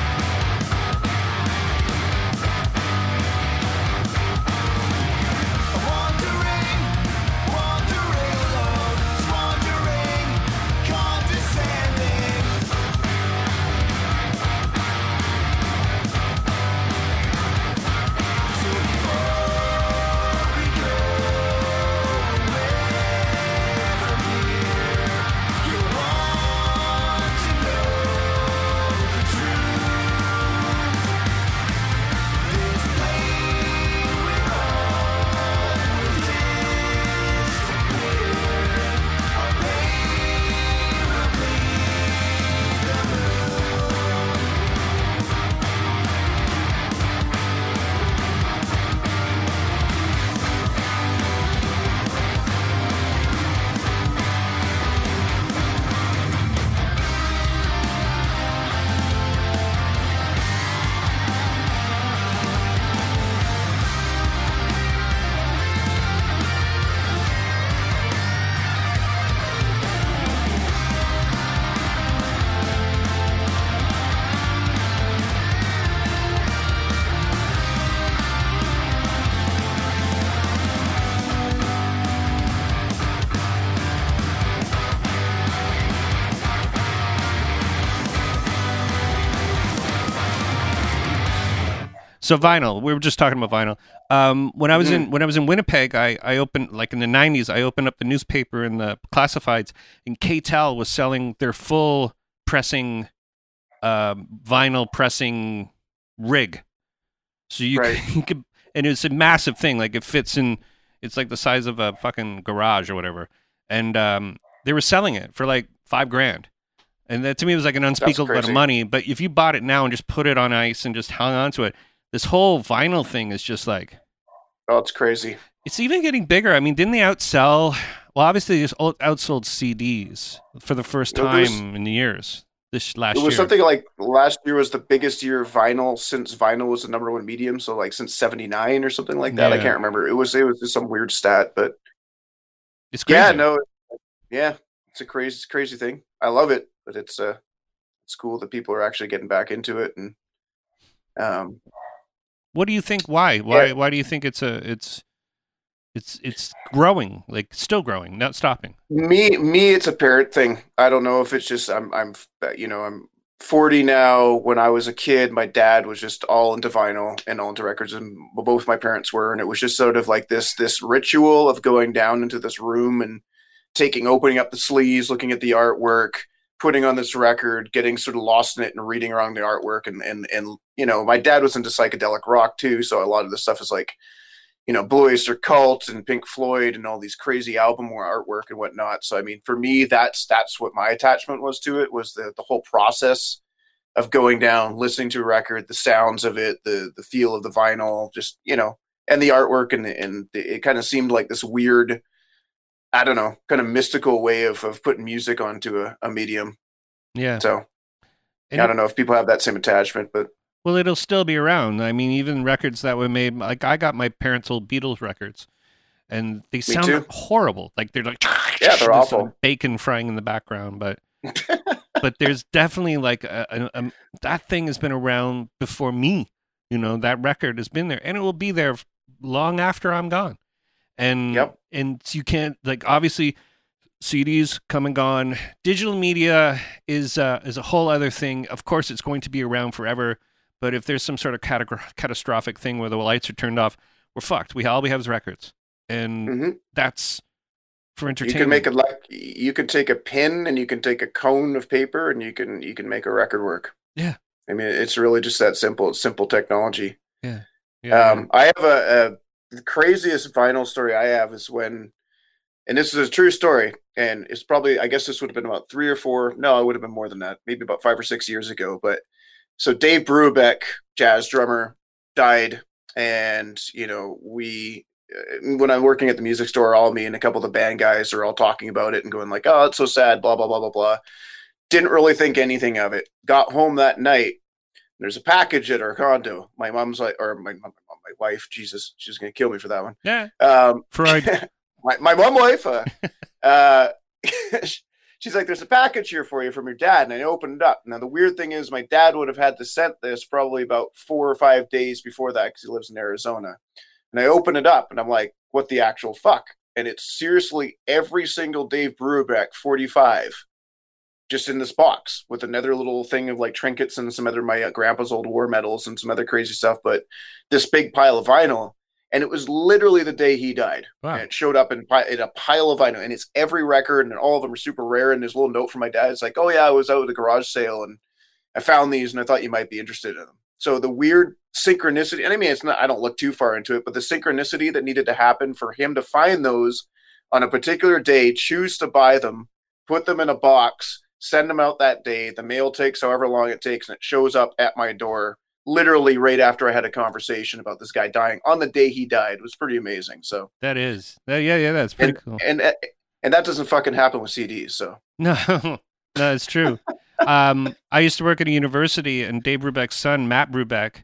Wandering, wandering alone, squandering, condescending. So before we go away from here, you want to know the truth. This plane we're on will disappear. Our pain will bleed the moon. So vinyl. We were just talking about vinyl. When I was Mhm. in Winnipeg, I opened like in the '90s. I opened up the newspaper in the classifieds, and KTEL was selling their full pressing vinyl pressing rig. So you Right. you could, and it's a massive thing. Like it fits in. It's like the size of a fucking garage or whatever. And they were selling it for like $5,000. And that to me was like an That's unspeakable amount of crazy. money. But if you bought it now and just put it on ice and just hung on to it, this whole vinyl thing is just like Oh, it's crazy. it's even getting bigger. I mean, didn't they outsell? Well, obviously, they just outsold CDs for the first There was time in years. this It last was year. something like last year was the biggest year of vinyl since vinyl was the number one medium. So like since '79 or something like that. I Yeah, can't remember. It was just some weird stat, but it's yeah, crazy. no, yeah, it's a crazy thing. I love it, but it's cool that people are actually getting back into it. And um, What do you think? Why? yeah, Why do you think it's growing, like still growing, not stopping? me, it's a parent thing. I don't know if it's just I'm 40 now. When I was a kid, my dad was just all into vinyl and all into records, and both my parents were, and it was just sort of like this ritual of going down into this room and opening up the sleeves, looking at the artwork, putting on this record, getting sort of lost in it, and reading around the artwork, and my dad was into psychedelic rock too, so a lot of the stuff is like Blue Oyster Cult and Pink Floyd and all these crazy album artwork and whatnot. So I mean, for me, that's what my attachment was to it, was the whole process of going down, listening to a record, the sounds of it, the feel of the vinyl, just and the artwork, and it kind of seemed like this weird, I don't know, kind of mystical way of putting music onto a medium. Yeah, So and I don't know if people have that same attachment, but well, it'll still be around. I mean, even records that were made, like I got my parents' old Beatles records, and they me sound too. horrible. Like they're like Yeah, they're there's some awful. bacon frying in the background, but there's definitely like that thing has been around before me. That record has been there, and it will be there long after I'm gone. And Yep. and you can't, like, obviously CDs come and gone. Digital media is a whole other thing. Of course, it's going to be around forever. But if there's some sort of catastrophic thing where the lights are turned off, we're fucked. All we have is records, and Hmm. that's for You can make entertainment. it like you can take a pin and you can take a cone of paper and you can make a record work. Yeah, I mean, it's really just that simple. It's simple technology. yeah, yeah, yeah. I have the craziest vinyl story I have is when, and this is a true story, and it's probably, I guess this would have been about 3 or 4. No, it would have been more than that, maybe about 5 or 6 years ago. But so Dave Brubeck, jazz drummer, died, and we. When I'm working at the music store, all me and a couple of the band guys are all talking about it and going like, "Oh, it's so sad." Blah blah blah blah blah. Didn't really think anything of it. Got home that night. There's a package at our condo. My mom's like, or my wife, Jesus, she's gonna kill me for that one. Yeah, Um, Freud. my mom wife, uh, she's like, "There's a package here for you from your dad," and I opened it up. Now the weird thing is, my dad would have had to send this probably about 4 or 5 days before that because he lives in Arizona. And I open it up, and I'm like, "What the actual fuck?" And it's seriously every single Dave Brubeck 45 just in this box with another little thing of like trinkets and some other my grandpa's old war medals and some other crazy stuff, but this big pile of vinyl. And it was literally the day he died. And Wow. it showed up in a pile of vinyl, and it's every record, and all of them are super rare. And there's a little note from my dad. It's like, "Oh yeah, I was out at a garage sale and I found these, and I thought you might be interested in them." So the weird synchronicity, and I mean, it's not, I don't look too far into it, but the synchronicity that needed to happen for him to find those on a particular day, choose to buy them, put them in a box, send them out that day. The mail takes however long it takes, and it shows up at my door literally right after I had a conversation about this guy dying on the day he died. It was pretty amazing. So, That is. Yeah, yeah, that's pretty and cool. and and that doesn't fucking happen with CDs. So, No, no, it's true. I used to work at a university, and Dave Brubeck's son, Matt Brubeck,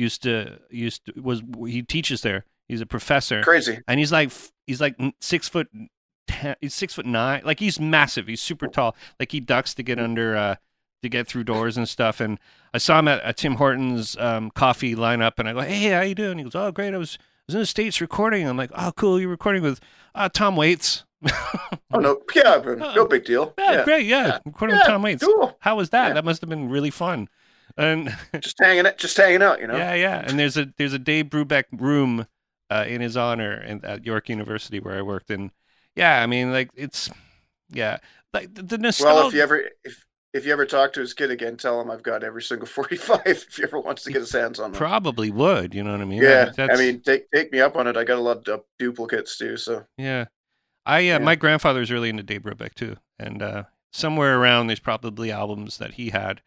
was he teaches there. He's a professor, crazy. and he's like 6 foot 10. He's 6'9". Like he's massive. He's super tall. Like he ducks to get under to get through doors and stuff. And I saw him at Tim Hortons coffee lineup, and I go, "Hey, how you doing?" He goes, "Oh, great. I was in the States recording." I'm like, "Oh, cool. You're recording with Tom Waits." Oh no, yeah, Oh, no big deal. yeah, Yeah, great. Yeah, yeah, recording with yeah, Tom Waits. cool. How was that? Yeah, That must have been really fun. And just hanging out. yeah, yeah. And there's a Dave Brubeck room in his honor at York University where I worked. And yeah, I mean, like it's yeah, like the Well, nostalgia. if you ever talk to his kid again, tell him I've got every single 45. If he ever wants to He get his hands on one. probably would. You know what I mean? Yeah, I That's mean, take me up on it. I got a lot of duplicates too. So yeah. I yeah, my grandfather was really into Dave Brubeck too, and somewhere around there's probably albums that he had,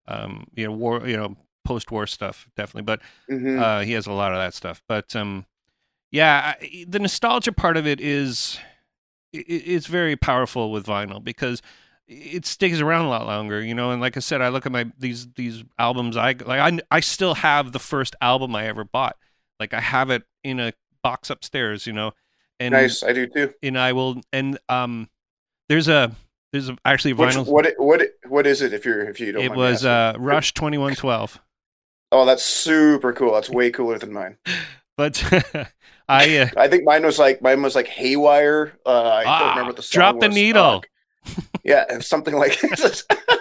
post-war stuff definitely, but hmm he has a lot of that stuff. But yeah, the nostalgia part of it is it's very powerful with vinyl because it sticks around a lot longer, you know. And like I said, I look at these albums. I still have the first album I ever bought. Like I have it in a box upstairs, you know. And Nice, I do too. and I will and there's actually Which vinyl. what is it if you don't It mind me was asking? Rush 2112. Oh, that's super cool. That's way cooler than mine. But I I think mine was like Haywire. I don't remember what the song Drop the was. Needle. Yeah, and something like it's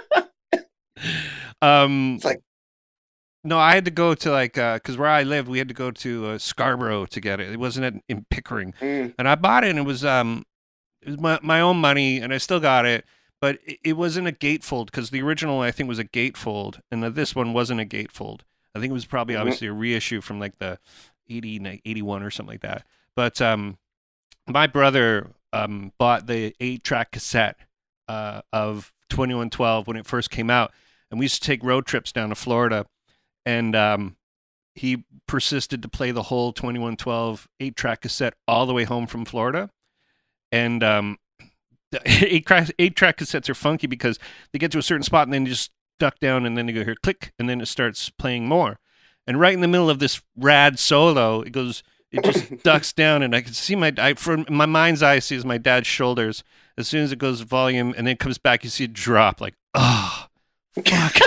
like No, I had to go to like because where I lived, we had to go to Scarborough to get it. It wasn't in Pickering, and I bought it, and it was my own money, and I still got it, but it wasn't a gatefold because the original I think was a gatefold, and this one wasn't a gatefold. I think it was probably obviously a reissue from like the 81 or something like that. But my brother bought the 8-track cassette of 2112 when it first came out, and we used to take road trips down to Florida, and he persisted to play the whole 2112 8-track cassette all the way home from Florida. And the 8-track cassettes are funky because they get to a certain spot and then you just duck down and then you go here click and then it starts playing more. And right in the middle of this rad solo, it just ducks down, and I can see from my mind's eye sees my dad's shoulders. As soon as it goes volume and then it comes back, you see it drop. Like, oh, fuck!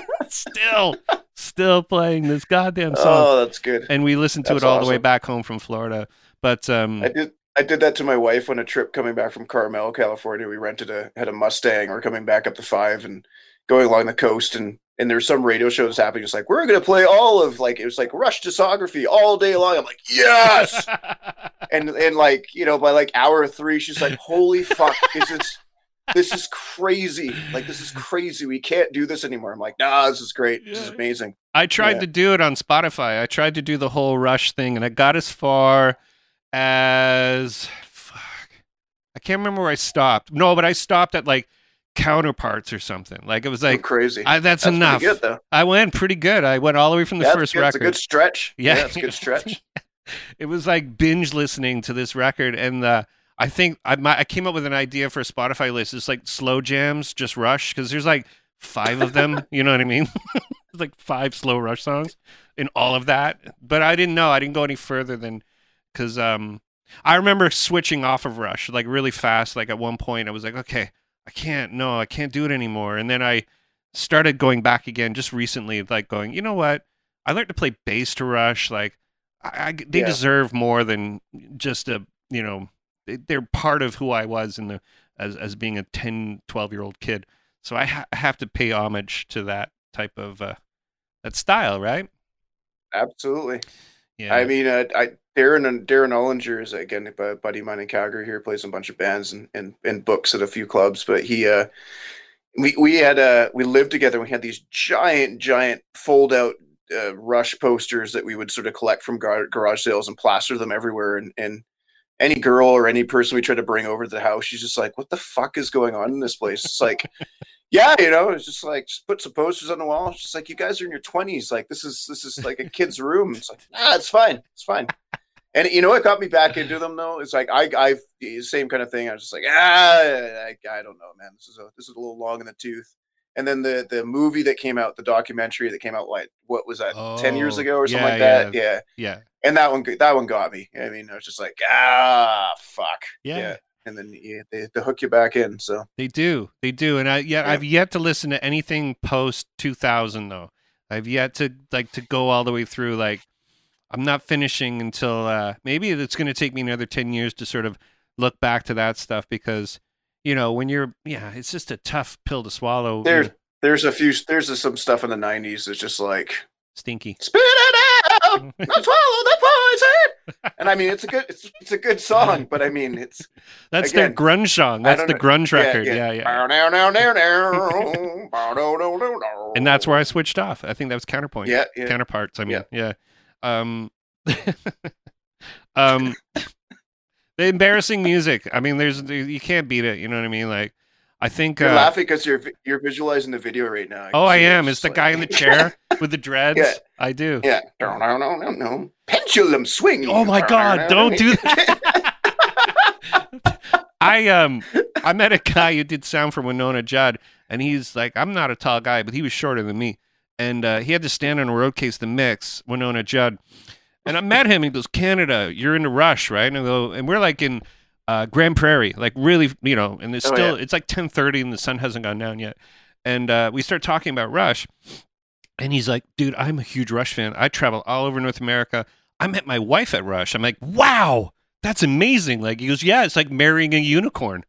still playing this goddamn song. Oh, that's good. And we listened to it all the way back home from Florida. But I did that to my wife on a trip coming back from Carmel, California. We had a Mustang. We're coming back up the 5 and going along the coast, and there were some radio shows happening. It's like, we're going to play all of, like, it was like Rush discography all day long. I'm like, yes. and like, you know, by like hour 3, she's like, holy fuck, this is crazy. Like, this is crazy. We can't do this anymore. I'm like, nah, this is great. This is amazing. I tried to do it on Spotify. I tried to do the whole Rush thing, and I got as far as I can't remember where I stopped. No, but I stopped at like Counterparts or something. Like it was like crazy. That's enough. Good, though. I went pretty good. I went all the way from the first record. It's a good stretch. Yeah, it's a good stretch. It was like binge listening to this record, and I think I came up with an idea for a Spotify list. It's like slow jams, just Rush, because there's like 5 of them. You know what I mean? It's like 5 slow Rush songs in all of that. But I didn't know. I didn't go any further than because I remember switching off of Rush like really fast. Like at one point, I was like, okay, I can't do it anymore. And then I started going back again just recently, like going, you know what? I learned to play bass to Rush. Like they deserve more than just a, you know, they're part of who I was in the as being a 10, 12-year-old kid. So I have to pay homage to that type of that style, right? Absolutely. Yeah. I mean, Darren Ollinger is again a buddy of mine in Calgary here, plays in a bunch of bands and books at a few clubs. But we lived together. We had these giant fold out Rush posters that we would sort of collect from garage sales and plaster them everywhere. And any girl or any person we tried to bring over to the house, she's just like, "What the fuck is going on in this place?" It's like, yeah, you know, it's just like, just put some posters on the wall. It's just like, you guys are in your 20s. Like, this is like a kid's room. It's like, it's fine. It's fine. And you know what got me back into them though? It's like I've same kind of thing. I was just like, I don't know, man. This is a little long in the tooth. And then the movie that came out, the documentary that came out, what was that, 10 years ago or something like that? Yeah. And that one got me. I mean, I was just like, fuck. Yeah. And then they hook you back in. So they do, and I've yet to listen to anything post 2000 though. I've yet to go all the way through. Like, I'm not finishing until maybe it's going to take me another 10 years to sort of look back to that stuff because, you know, when it's just a tough pill to swallow. There's some stuff in the 90s that's just like stinky. Spit it out, not swallow the poison. And I mean, it's a good song, but I mean, that's their grunge song. That's the grunge record. Yeah. And that's where I switched off. I think that was Counterpoint. Yeah. Counterparts. I mean, yeah. The embarrassing music. I mean, you can't beat it. You know what I mean? Like, I think you're laughing because you're visualizing the video right now. I am. It's the guy in the chair with the dreads. Yeah. I do. Yeah. No. Pendulum swing. Oh my God! Don't do that. I I met a guy who did sound for Winona Judd, and he's like, I'm not a tall guy, but he was shorter than me. And he had to stand on a road case to mix Winona Judd. And I met him. He goes, Canada, you're into Rush, right? And I go, and we're like in Grand Prairie, like really, and it's still, it's like 10:30 and the sun hasn't gone down yet. And we start talking about Rush. And he's like, dude, I'm a huge Rush fan. I travel all over North America. I met my wife at Rush. I'm like, wow, that's amazing. Like, he goes, yeah, it's like marrying a unicorn.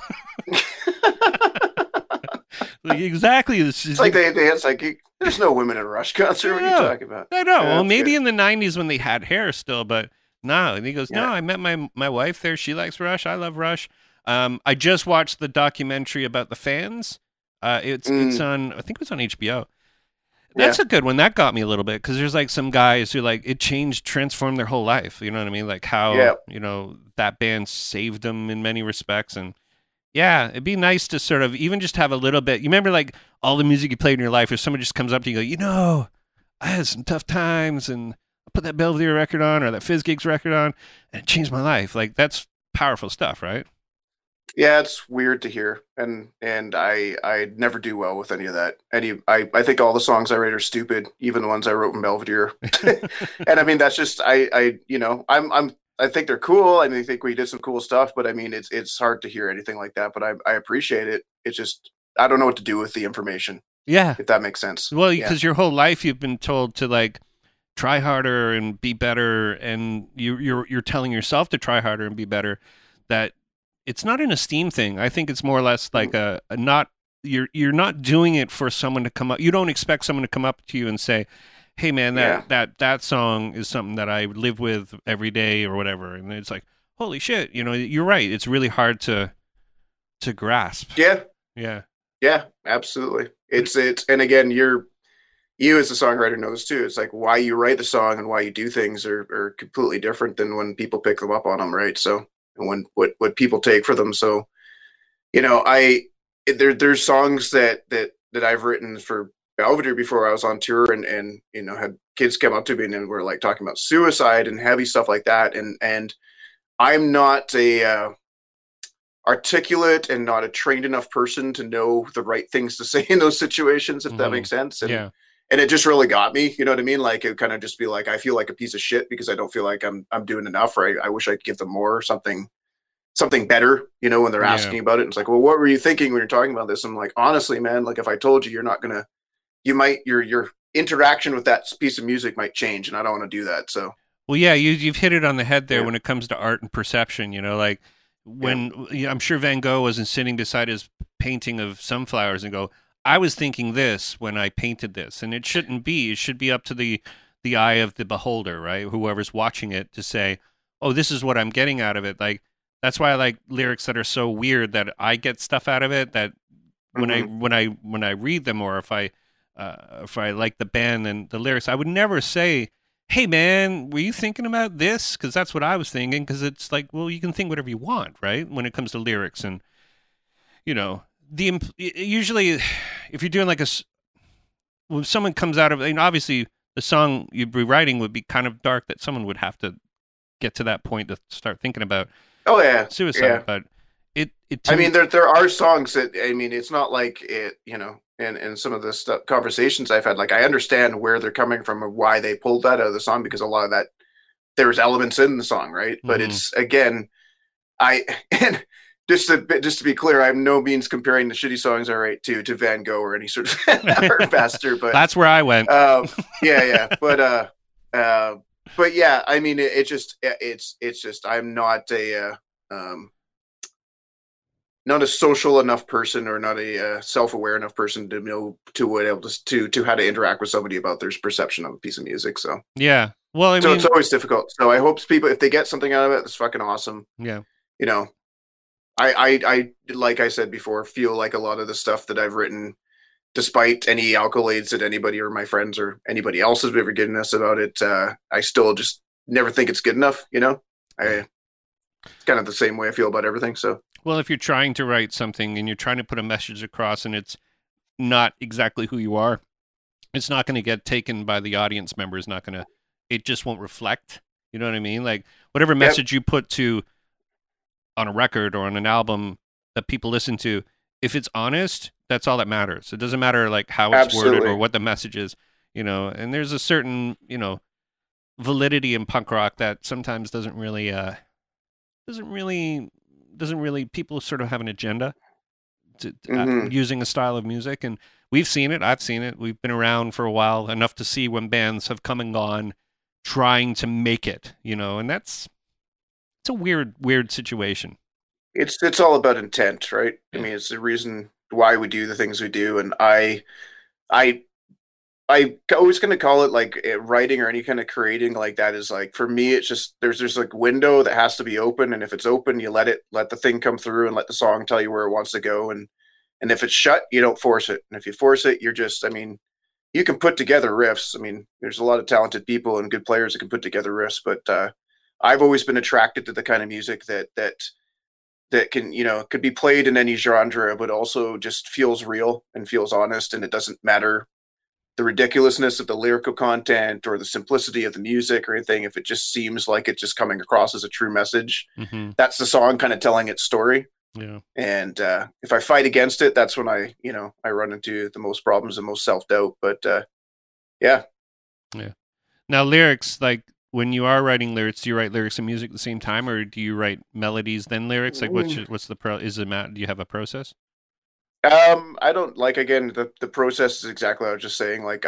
Like, exactly. It's like it's like there's no women at a Rush concert. What are you talking about? I know. Yeah, Well, that's maybe good. in the 90s when they had hair still, but no. And he goes, no, Yeah. I met my wife there. She likes Rush. I love Rush. I just watched the documentary about the fans. It's on, I think it was on HBO. That's a good one. That got me a little bit because there's like some guys who like it transformed their whole life. You know what I mean? Like how, that band saved them in many respects. And yeah, it'd be nice to sort of even just have a little bit. You remember like all the music you played in your life, if someone just comes up to you and go, I had some tough times and I put that Belvedere record on or that Fizz Gigs record on and it changed my life. Like that's powerful stuff, right? Yeah, it's weird to hear, and I never do well with any of that. I think all the songs I write are stupid, even the ones I wrote in Belvedere. And I mean that's just I think they're cool. I mean, I think we did some cool stuff, but I mean it's hard to hear anything like that. But I appreciate it. It's just I don't know what to do with the information, Yeah. if that makes sense. Well, because your whole life you've been told to like try harder and be better, and you're telling yourself to try harder and be better. That it's not an esteem thing. I think it's more or less like a not you're not doing it for someone to come up. You don't expect someone to come up to you and say, "Hey, man, that song is something that I live with every day or whatever." And it's like, holy shit, you're right. It's really hard to grasp. Yeah, Yeah. yeah, absolutely. It's and again, you as a songwriter know this too. It's like why you write the song and why you do things are completely different than when people pick them up on them, right? So and when what people take for them. So there's songs that I've written for Belvedere before I was on tour and had kids come up to me and were like talking about suicide and heavy stuff like that. And I'm not a articulate and not a trained enough person to know the right things to say in those situations, if that makes sense. And, and it just really got me, you know what I mean? Like it would kind of just be like, I feel like a piece of shit because I don't feel like I'm doing enough, or I wish I could give them more or something better, when they're asking about it. And it's like, well, what were you thinking when you're talking about this? I'm like, honestly, man, like if I told you, your interaction with that piece of music might change, and I don't want to do that. So, well, yeah, you've hit it on the head there when it comes to art and perception. Like when I'm sure Van Gogh wasn't sitting beside his painting of sunflowers and go, I was thinking this when I painted this, and it shouldn't be. It should be up to the eye of the beholder, right? Whoever's watching it to say, oh, this is what I'm getting out of it. Like that's why I like lyrics that are so weird that I get stuff out of it. That when I read them, or if I like the band and the lyrics, I would never say, hey man, were you thinking about this? Because that's what I was thinking. Because it's like, well, you can think whatever you want, right? When it comes to lyrics, and usually if you're doing like when someone comes out of, obviously the song you'd be writing would be kind of dark, that someone would have to get to that point to start thinking about suicide. But I mean, there are songs that, I mean, it's not like it, and some of the conversations I've had, like I understand where they're coming from and why they pulled that out of the song, because a lot of that, there's elements in the song, right? But it's, again, and just to be clear, I'm no means comparing the shitty songs I write to Van Gogh or any sort of art master, but that's where I went. But yeah, I mean, it's just I'm not a social enough person, or not a self-aware enough person to know to be able to how to interact with somebody about their perception of a piece of music. So yeah, well, I mean, it's always difficult. So I hope people, if they get something out of it, it's fucking awesome. Yeah, I like I said before, feel like a lot of the stuff that I've written, despite any accolades that anybody or my friends or anybody else has ever given us about it, I still just never think it's good enough. It's kind of the same way I feel about everything. So, well, if you're trying to write something and you're trying to put a message across and it's not exactly who you are, it's not going to get taken by the audience member. It just won't reflect. You know what I mean? Like whatever message you put on a record or on an album, that people listen to, if it's honest, that's all that matters. It doesn't matter like how it's worded Absolutely. or what the message is, and there's a certain, validity in punk rock that sometimes doesn't really people sort of have an agenda Hmm. using a style of music, and we've seen it. I've seen it. We've been around for a while enough to see when bands have come and gone trying to make it, and it's a weird situation. It's all about intent, right? I Yeah. mean, it's the reason why we do the things we do, and I I always going to call it like writing or any kind of creating like that is like for me it's just there's like window that has to be open, and if it's open you let the thing come through and let the song tell you where it wants to go, and if it's shut you don't force it, and if you force it you're just, I mean, you can put together riffs. I mean, there's a lot of talented people and good players that can put together riffs, but I've always been attracted to the kind of music that can, could be played in any genre but also just feels real and feels honest, and it doesn't matter the ridiculousness of the lyrical content or the simplicity of the music or anything. If it just seems like it's just coming across as a true message, Hmm. that's the song kind of telling its story. Yeah. And if I fight against it, that's when I run into the most problems and most self doubt. But yeah, Yeah. Now lyrics, like when you are writing lyrics, do you write lyrics and music at the same time, or do you write melodies then lyrics? Like what's the pro? Do you have a process? I don't like, again, the process is exactly what I was just saying. Like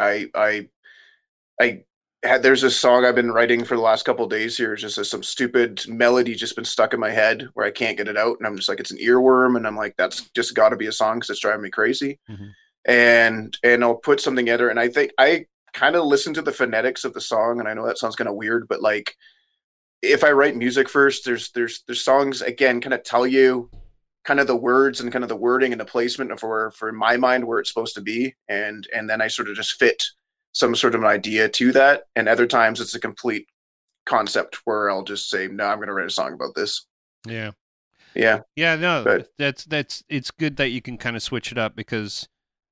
I had there's this song I've been writing for the last couple of days here. It's just some stupid melody just been stuck in my head where I can't get it out, and I'm just like it's an earworm, and I'm like that's just got to be a song because it's driving me crazy. Hmm. And I'll put something together, and I think I kind of listen to the phonetics of the song, and I know that sounds kind of weird, but like if I write music first, there's songs again kind of tell you kind of the words and kind of the wording and the placement of where, for my mind, where it's supposed to be, and then I sort of just fit some sort of an idea to that. And other times it's a complete concept where I'll just say, no, I'm going to write a song about this. Yeah. Yeah, Yeah. No, but that's it's good that you can kind of switch it up because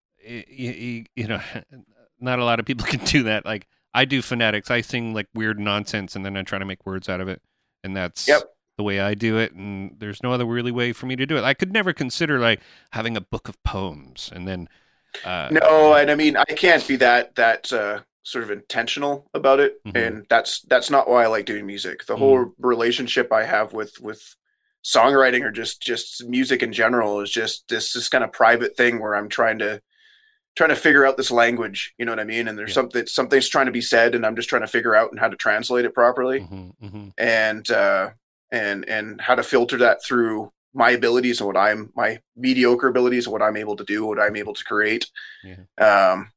not a lot of people can do that. Like I do phonetics. I sing like weird nonsense and then I try to make words out of it. And that's yep. the way I do it. And there's no other really way for me to do it. I could never consider like having a book of poems and then, No, and I mean I can't be that sort of intentional about it, mhm, and that's not why I like doing music. The mhm, whole relationship I have with songwriting or just music in general is just this kind of private thing where I'm trying to figure out this language, you know what I mean? And there's yeah, something's trying to be said, and I'm just trying to figure out and how to translate it properly, mhm, mhm, and and how to filter that through my abilities and my mediocre abilities and what I'm able to do, what I'm able to create. yeah, Um,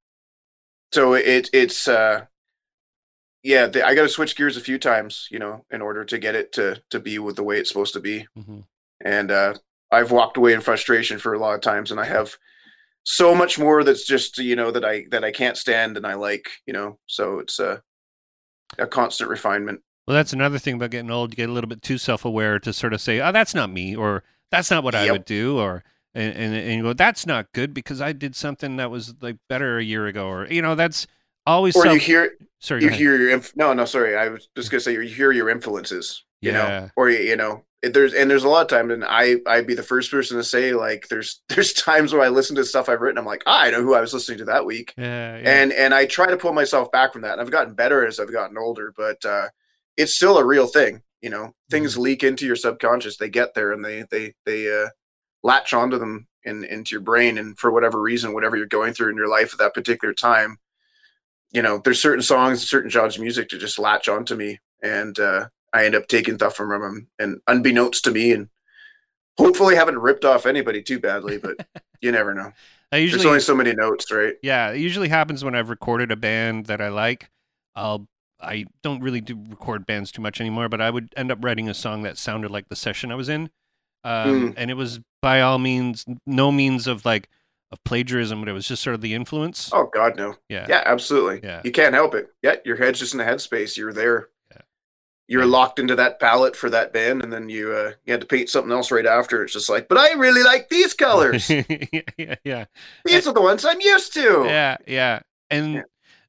so it's yeah, I got to switch gears a few times, in order to get it to be with the way it's supposed to be. mhm. And I've walked away in frustration for a lot of times, and I have so much more that's just that I can't stand and I like. So it's a constant refinement. Well, that's another thing about getting old. You get a little bit too self-aware to sort of say, "Oh, that's not me," or "That's not what I would Yep. do," or and you go, "That's not good because I did something that was like better a year ago," or that's always Or you self. hear Sorry, go you ahead. hear your no, no, sorry, I was just gonna say you hear your influences, Yeah, or there's a lot of times, and I'd be the first person to say, like, there's times where I listen to stuff I've written, I'm like, I know who I was listening to that week, yeah, yeah. and I try to pull myself back from that, and I've gotten better as I've gotten older, but it's still a real thing. Things Mhm. leak into your subconscious, they get there, and they latch onto them into your brain, and for whatever reason, whatever you're going through in your life at that particular time, there's certain songs, certain genres of music to just latch onto me, and I end up taking stuff from them, and unbeknownst to me, and hopefully haven't ripped off anybody too badly, but you never know. I There's only usually, so many notes, right? yeah, it usually happens when I've recorded a band that I like. I'll I don't really do record bands too much anymore, but I would end up writing a song that sounded like the session I was in. Mm. And it was by all means no means of like of plagiarism, but it was just sort of the influence. Oh God, no. Yeah, Yeah, absolutely. yeah, You can't help it. Yeah, your head's just in the headspace. You're there. yeah, You're yeah. locked into that palette for that band, and then you had to paint something else right after. It's just like, but I really like these colors. Yeah, yeah, yeah. These are the ones I'm used to. Yeah, yeah. Yeah. And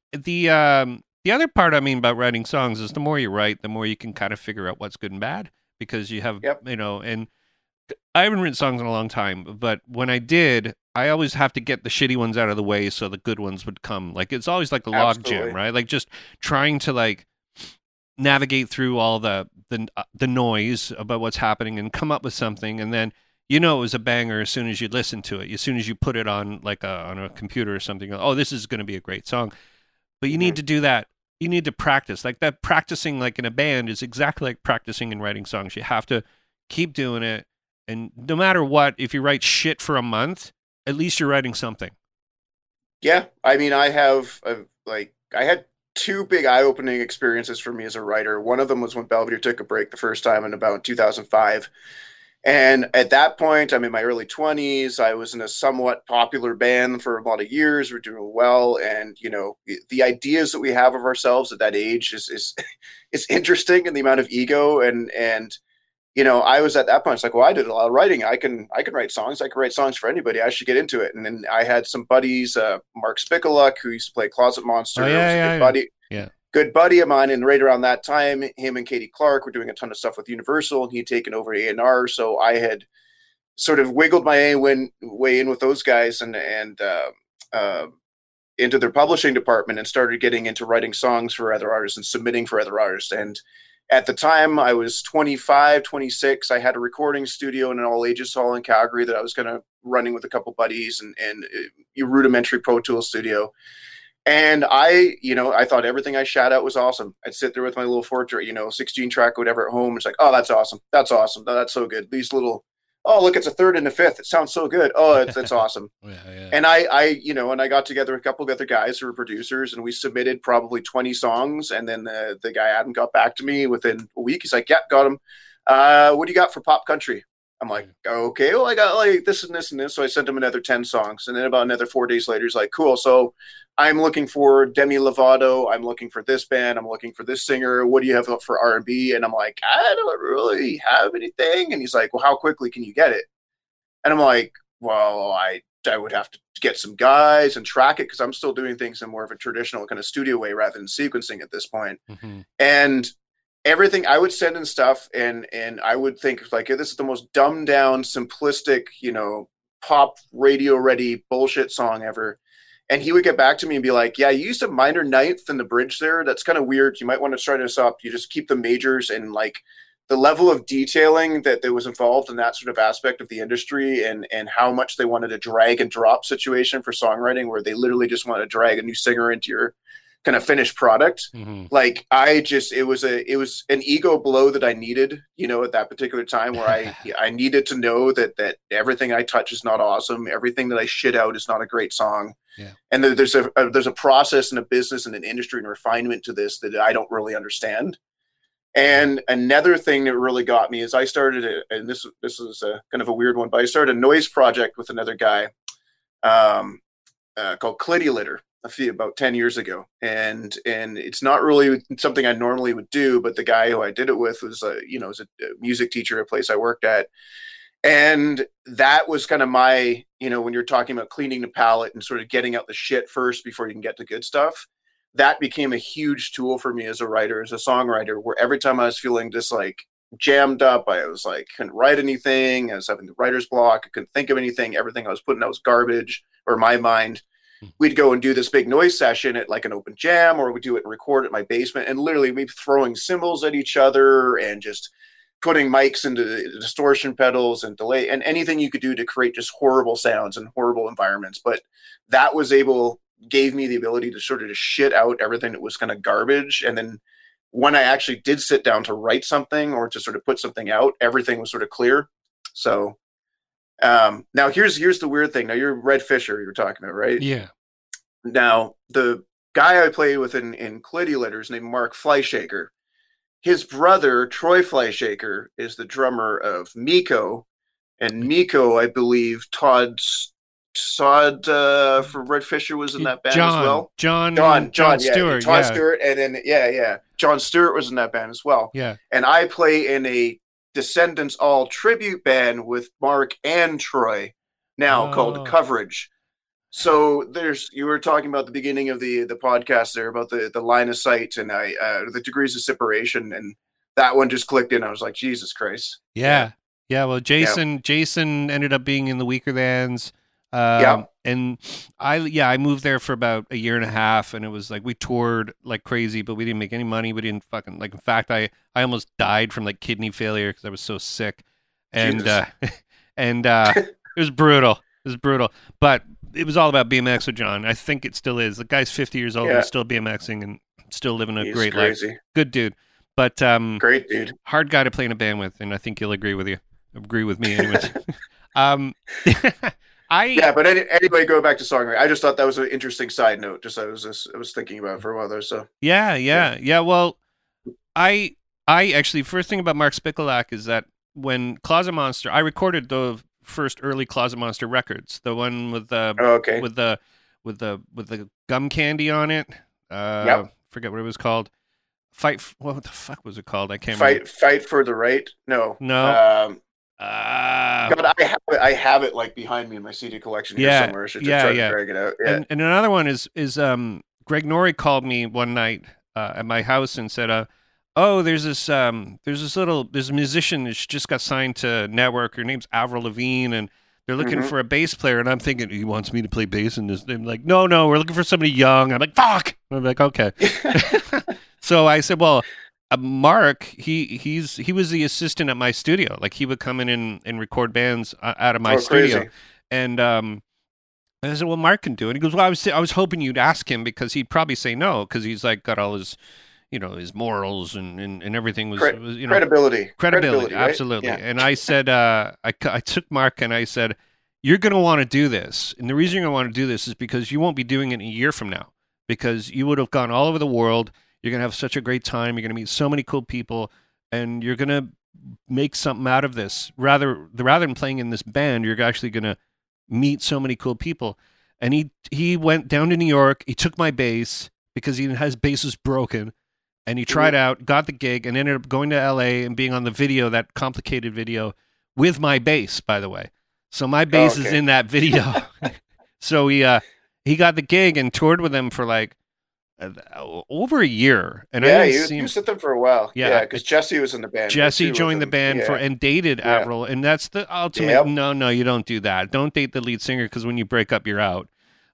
the other part I mean about writing songs is the more you write, the more you can kind of figure out what's good and bad because you have, Yep. and I haven't written songs in a long time, but when I did, I always have to get the shitty ones out of the way so the good ones would come. Like it's always like a log jam, Absolutely. right? Like just trying to like navigate through all the noise about what's happening and come up with something, and then you know it was a banger as soon as you listen to it. As soon as you put it on like on a computer or something, oh, this is going to be a great song. But you need Mhm. to do that. You need to practice. Like that practicing like in a band is exactly like practicing and writing songs. You have to keep doing it. And no matter what, if you write shit for a month, at least you're writing something. Yeah, I mean, I had two big eye-opening experiences for me as a writer. One of them was when Belvedere took a break the first time in about 2005. And at that point, I'm in my early 20s. I was in a somewhat popular band for a lot of years. We're doing well, and the ideas that we have of ourselves at that age is is interesting, and the amount of ego and I was at that point. It's like, well, I did a lot of writing. I can write songs. I can write songs for anybody. I should get into it. And then I had some buddies, Mark Spikaluk, who used to play Closet Oh Monster, was a yeah, yeah, yeah. good buddy of mine. And right around that time, him and Katie Clark were doing a ton of stuff with Universal, and he'd taken over A&R. So I had sort of wiggled my way in with those guys and into their publishing department and started getting into writing songs for other artists and submitting for other artists. And at the time I was 25, 26. I had a recording studio in an all ages hall in Calgary that I was kind of running with a couple buddies and a rudimentary Pro Tool studio. And I thought everything I shot out was awesome. I'd sit there with my little 16 track, whatever at home. It's like, oh, that's awesome. That's awesome. That's so good. These little, oh, look, it's a third and a fifth. It sounds so good. Oh, it's awesome. Yeah, yeah. And I got together with a couple of other guys who were producers, and we submitted probably 20 songs. And then the guy Adam got back to me within a week. He's like, "Yeah, got him. What do you got for pop country?" I'm like, "Okay, well, I got like this and this and this." So I sent him another 10 songs, and then about another 4 days later, he's like, "Cool. So I'm looking for Demi Lovato. I'm looking for this band. I'm looking for this singer. What do you have up for R&B?" And I'm like, "I don't really have anything." And he's like, "Well, how quickly can you get it?" And I'm like, "Well, I would have to get some guys and track it because I'm still doing things in more of a traditional kind of studio way rather than sequencing at this point." Mm-hmm. And everything I would send in stuff, and I would think like, this is the most dumbed down, simplistic, pop radio ready bullshit song ever. And he would get back to me and be like, "Yeah, you used a minor ninth in the bridge there. That's kind of weird. You might want to try this up. You just keep the majors." And like the level of detailing that was involved in that sort of aspect of the industry, and how much they wanted a drag and drop situation for songwriting, where they literally just want to drag a new singer into your kind of finished product. Mm-hmm. Like it was an ego blow that I needed, at that particular time, where I needed to know that everything I touch is not awesome. Everything that I shit out is not a great song. Yeah. And there's a process and a business and an industry and refinement to this that I don't really understand. And another thing that really got me is I started, and this is a kind of a weird one, but I started a noise project with another guy called Clitty Litter about 10 years ago. And it's not really something I normally would do, but the guy who I did it with was was a music teacher at a place I worked at. And that was kind of my, when you're talking about cleaning the palette and sort of getting out the shit first before you can get the good stuff, that became a huge tool for me as a writer, as a songwriter, where every time I was feeling just like jammed up, I was like, couldn't write anything. I was having the writer's block. I couldn't think of anything. Everything I was putting out was garbage, or my mind. We'd go and do this big noise session at like an open jam, or we'd do it and record at my basement, and literally we'd be throwing cymbals at each other and just putting mics into distortion pedals and delay and anything you could do to create just horrible sounds and horrible environments. But that gave me the ability to sort of just shit out everything that was kind of garbage. And then when I actually did sit down to write something or to sort of put something out, everything was sort of clear. So now here's the weird thing. Now you're Red Fisher you're talking about, right? Yeah. Now the guy I played with in Clitty Litter is named Mark Fleischaker. His brother, Troy Fleischaker, is the drummer of Miko. And Miko, I believe, Todd for Red Fisher was in that band as well. John Stewart. Todd Stewart. And then, John Stewart was in that band as well. Yeah. And I play in a Descendants All tribute band with Mark and Troy now called Coverage. So you were talking about the beginning of the podcast there about the line of sight and the degrees of separation, and that one just clicked in. I was like, Jesus Christ. Yeah. Yeah, well, Jason ended up being in the Weaker Thans. Yeah. And I moved there for about a year and a half, and it was like we toured like crazy, but we didn't make any money. We didn't fucking like. In fact, I almost died from like kidney failure because I was so sick, and Jesus. and it was brutal. It was brutal, but it was all about BMX with John. I think it still is. The guy's 50 years old and Yeah. he's still BMXing and still living a He's great life. crazy. Good dude, but Great dude. hard guy to play in a band with, and I think he'll agree with you. Agree with me, anyways. Yeah, but anyway, go back to songwriting. I just thought that was an interesting side note. I was thinking about it for a while there. So Yeah. Well, I actually first thing about Mark Spikulak is that when Closet Monster, I recorded the first early Closet Monster records, the one with the okay. with the gum candy on it. Yep. Forget what it was called. What the fuck was it called? I can't remember. Fight for the right. No. No. God, I have it like behind me in my CD collection here somewhere. I should just try to drag it out. Yeah. And another one is Greg Norrie called me one night at my house and said, "Oh, there's a musician that just got signed to Network. Her name's Avril Lavigne, and they're looking for a bass player." And I'm thinking, he wants me to play bass in this. They're like, no, we're looking for somebody young. I'm like, fuck. I'm like, okay. So I said, well, Mark, he was the assistant at my studio. Like he would come in and record bands out of my studio. Crazy. And I said, well, Mark can do it. He goes, well, I was hoping you'd ask him because he'd probably say no because he's like got all his, his morals and everything was credibility, right? absolutely. Yeah. And I said, I took Mark and I said, you're going to want to do this, and the reason you're going to want to do this is because you won't be doing it a year from now because you would have gone all over the world. You're going to have such a great time. You're going to meet so many cool people, and you're going to make something out of this. Rather than playing in this band, you're actually going to meet so many cool people. And he went down to New York. He took my bass because his bass was broken, and he tried out, got the gig, and ended up going to L.A. and being on the video, that complicated video, with my bass, by the way. So my bass is in that video. So he got the gig and toured with them for like over a year, and you sit them for a while. Yeah, because Jesse was in the band. Jesse joined the band and dated Avril, and that's the ultimate. Yep. No, you don't do that. Don't date the lead singer because when you break up, you're out.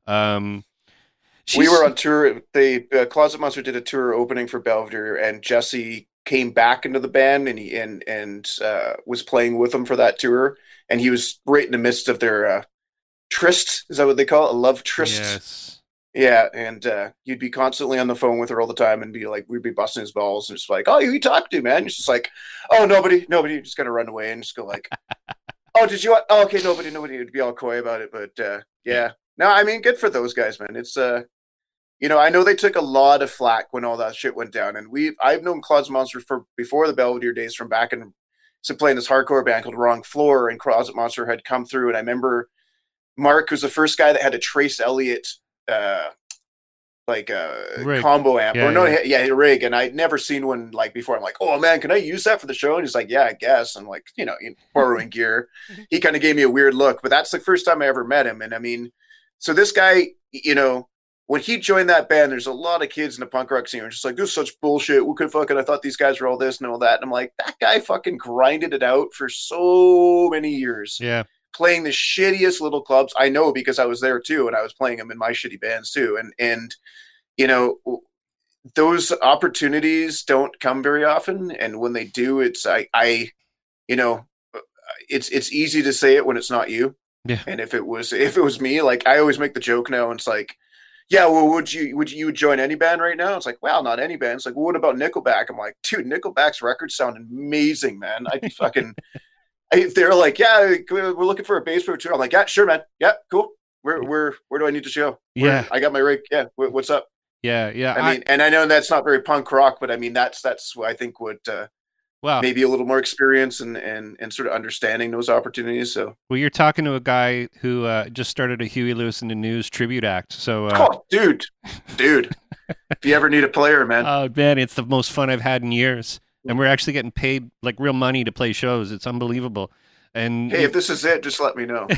We were on tour. Closet Monster did a tour opening for Belvedere, and Jesse came back into the band, and he was playing with them for that tour, and he was right in the midst of their tryst. Is that what they call it? A love tryst. Yes. Yeah, and you'd be constantly on the phone with her all the time and be like, we'd be busting his balls and just like, oh, who you talk to, man? He's just like, oh, nobody. You're just gonna run away and just go like, oh, did you? Oh, okay, nobody. Would be all coy about it, but yeah. No, I mean, good for those guys, man. It's I know they took a lot of flack when all that shit went down, and I've known Closet Monster before the Belvedere days, from back in playing this hardcore band called Wrong Floor, and Closet Monster had come through, and I remember Mark was the first guy that had a Trace Elliott combo amp rig, and I'd never seen one like before. I'm like, oh man, can I use that for the show? And he's like, yeah, I guess. I'm like, borrowing gear. He kind of gave me a weird look, but that's the first time I ever met him. And I mean, so this guy, when he joined that band, there's a lot of kids in the punk rock scene who are just like, this is such bullshit. What could I thought these guys were all this and all that. And I'm like, that guy fucking grinded it out for so many years. Yeah. Playing the shittiest little clubs. I know because I was there too, and I was playing them in my shitty bands too. And those opportunities don't come very often, and when they do, it's it's easy to say it when it's not you. Yeah. And if it was me, like I always make the joke now, and it's like, yeah, well, would you join any band right now? It's like, well, not any band. It's like, well, what about Nickelback? I'm like, dude, Nickelback's records sound amazing, man. I'd be fucking. They're like, yeah, we're looking for a bass player too. I'm like, yeah, sure, man. Yeah, cool. Where do I need to show? I got my rig. Yeah, what's up? Yeah. I mean, and I know that's not very punk rock, but I mean, that's I think what maybe a little more experience and sort of understanding those opportunities. So, well, you're talking to a guy who just started a Huey Lewis and the News tribute act. So, dude, if you ever need a player, man. Oh man, it's the most fun I've had in years. And we're actually getting paid like real money to play shows. It's unbelievable. And hey, if this is it, just let me know.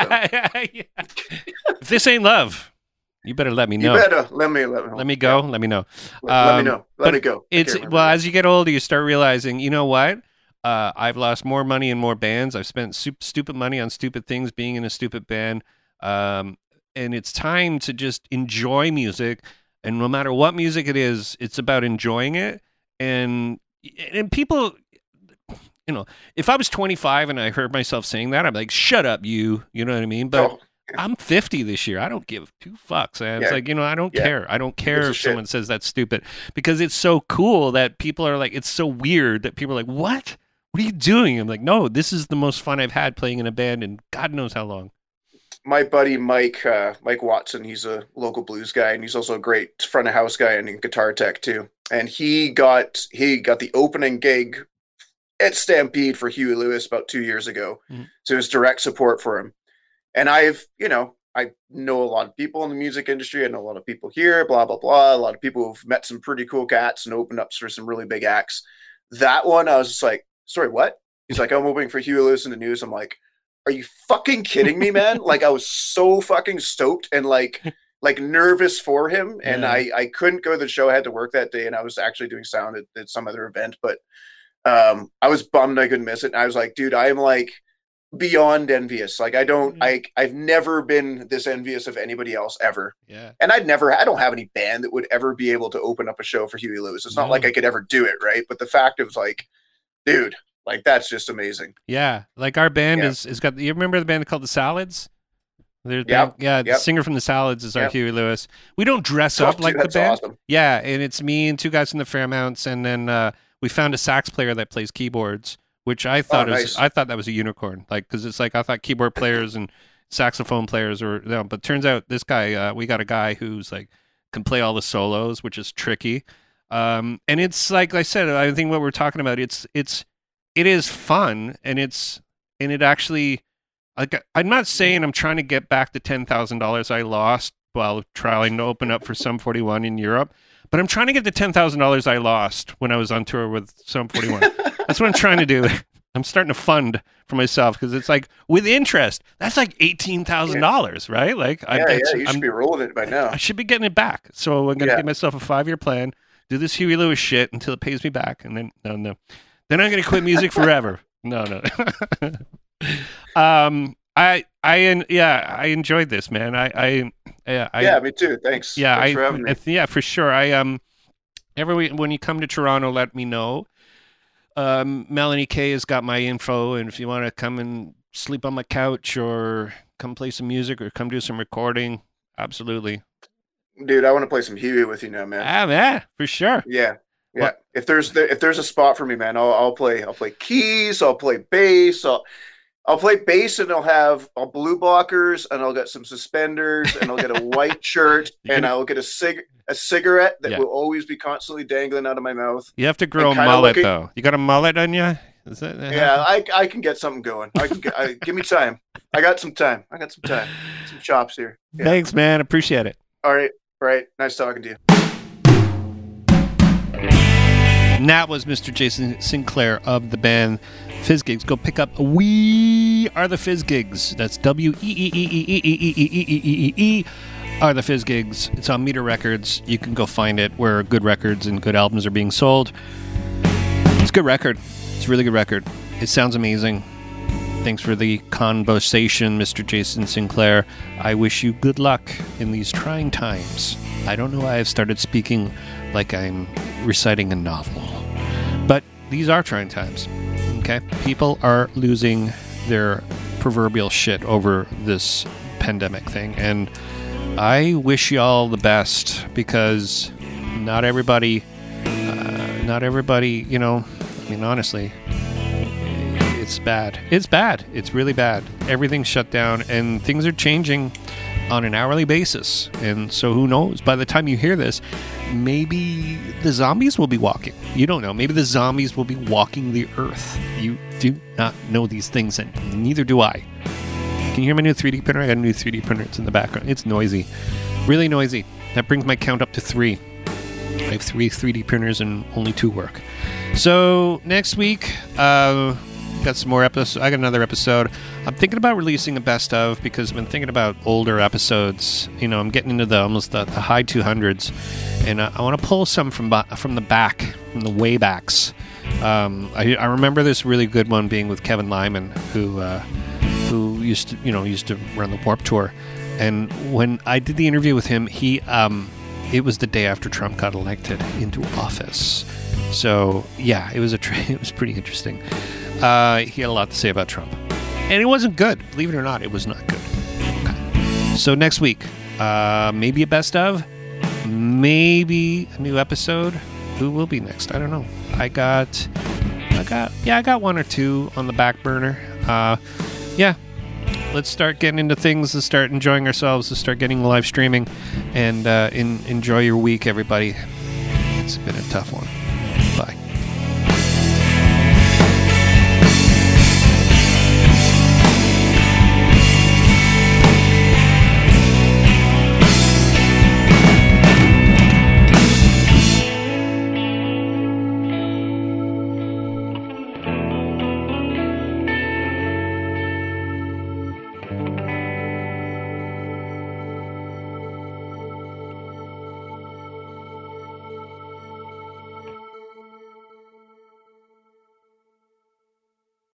If this ain't love, you better let me know. You better let me go. Yeah. Let me know. Let me know. Let me go. As you get older, you start realizing, you know what? I've lost more money in more bands. I've spent stupid money on stupid things, being in a stupid band. And it's time to just enjoy music. And no matter what music it is, it's about enjoying it. And people, if I was 25 and I heard myself saying that, I'm like, shut up, you know what I mean? But Oh, I'm 50 this year. I don't give two fucks. Man. It's Yeah. like, I don't Yeah. care. I don't care gives a if shit? someone says that's stupid, because it's so cool that people are like, it's so weird that people are like, what? What are you doing? I'm like, no, this is the most fun I've had playing in a band in God knows how long. My buddy Mike Watson, he's a local blues guy, and he's also a great front of house guy and a guitar tech too. And he got the opening gig at Stampede for Huey Lewis about 2 years ago. Mhm. So it was direct support for him. And I know a lot of people in the music industry. I know a lot of people here, blah, blah, blah. A lot of people who've met some pretty cool cats and opened up for some really big acts. That one, I was just like, sorry, what? He's like, I'm opening for Huey Lewis in the News. I'm like, are you fucking kidding me, man? Like, I was so fucking stoked and like nervous for him. And Yeah. I couldn't go to the show. I had to work that day, and I was actually doing sound at some other event. But I was bummed I couldn't miss it. And I was like, dude, I am like beyond envious. Like, I've never been this envious of anybody else ever. Yeah. And I don't have any band that would ever be able to open up a show for Huey Lewis. It's not No. like I could ever do it, right? But the fact of like, dude, like, that's just amazing. Yeah. Like our band Yeah. is got, you remember the band called the Salads? The Yep. singer from the Salads is our Yep. Huey Lewis. We don't dress Oh, up dude, like the that's band. awesome. Yeah, and it's me and two guys from the Fairmounts, and then we found a sax player that plays keyboards, which I thought nice. I thought that was a unicorn, like, because it's like I thought keyboard players and saxophone players were, but turns out this guy, we got a guy who's like can play all the solos, which is tricky. And it's like I said, I think what we're talking about, it is fun, and it actually, like, I'm not saying I'm trying to get back the $10,000 I lost while trying to open up for Sum 41 in Europe, but I'm trying to get the $10,000 I lost when I was on tour with Sum 41. That's what I'm trying to do. I'm starting to fund for myself, because it's like, with interest, that's like $18,000, right? Like, You should be rolling it by now. I should be getting it back. So I'm going to give myself a 5-year plan, do this Huey Lewis shit until it pays me back, and then no. Then I'm going to quit music forever. No. I enjoyed this, man. Me too. Thanks. Yeah, Thanks for having me. yeah, for sure. Every week when you come to Toronto, let me know. Melanie K has got my info, and if you want to come and sleep on my couch or come play some music or come do some recording, absolutely. Dude, I want to play some Huey with you now, man. Yeah, for sure. Yeah. What- If there's a spot for me, man, I'll play keys, I'll play bass, I'll play bass, and I'll blue blockers, and I'll get some suspenders, and I'll get a white shirt, and I'll get a cigarette that will always be constantly dangling out of my mouth. You have to grow a kinda mullet, looking- though. You got a mullet on you? Is that Yeah, I can get something going. Give me time. I got some time. Some chops here. Yeah. Thanks, man. Appreciate it. All right. Nice talking to you. And that was Mr. Jason Sinclair of the band Fizz Gigs. Go pick up We Are the Fizz Gigs. That's WEEEEEEEEEEE Are the Fizz Gigs. It's on Meter Records. You can go find it where good records and good albums are being sold. It's a good record. It's a really good record. It sounds amazing. Thanks for the conversation, Mr. Jason Sinclair. I wish you good luck in these trying times. I don't know why I've started speaking like I'm reciting a novel. But these are trying times, okay? People are losing their proverbial shit over this pandemic thing, and I wish y'all the best, because not everybody, honestly, it's bad. It's bad. It's really bad. Everything's shut down, and things are changing on an hourly basis. And so who knows? By the time you hear this, maybe the zombies will be walking. You don't know. Maybe the zombies will be walking the earth. You do not know these things, and neither do I. Can you hear my new 3D printer? I got a new 3D printer. It's in the background. It's noisy. Really noisy. That brings my count up to 3. I have 3 3D printers and only 2 work. So next week, got some more episodes. I got another episode. I'm thinking about releasing a best of, because I've been thinking about older episodes. I'm getting into the high 200s, and I want to pull some from the back, from the way backs, I remember this really good one being with Kevin Lyman, who used to run the Warped Tour, and when I did the interview with him, it was the day after Trump got elected into office. So yeah, it was it was pretty interesting. He had a lot to say about Trump, and it wasn't good. Believe it or not, it was not good. Okay. So next week, maybe a best of, maybe a new episode. Who will be next? I don't know. I got one or two on the back burner. Let's start getting into things. Let's start enjoying ourselves. Let's start getting live streaming, and enjoy your week, everybody. It's been a tough one.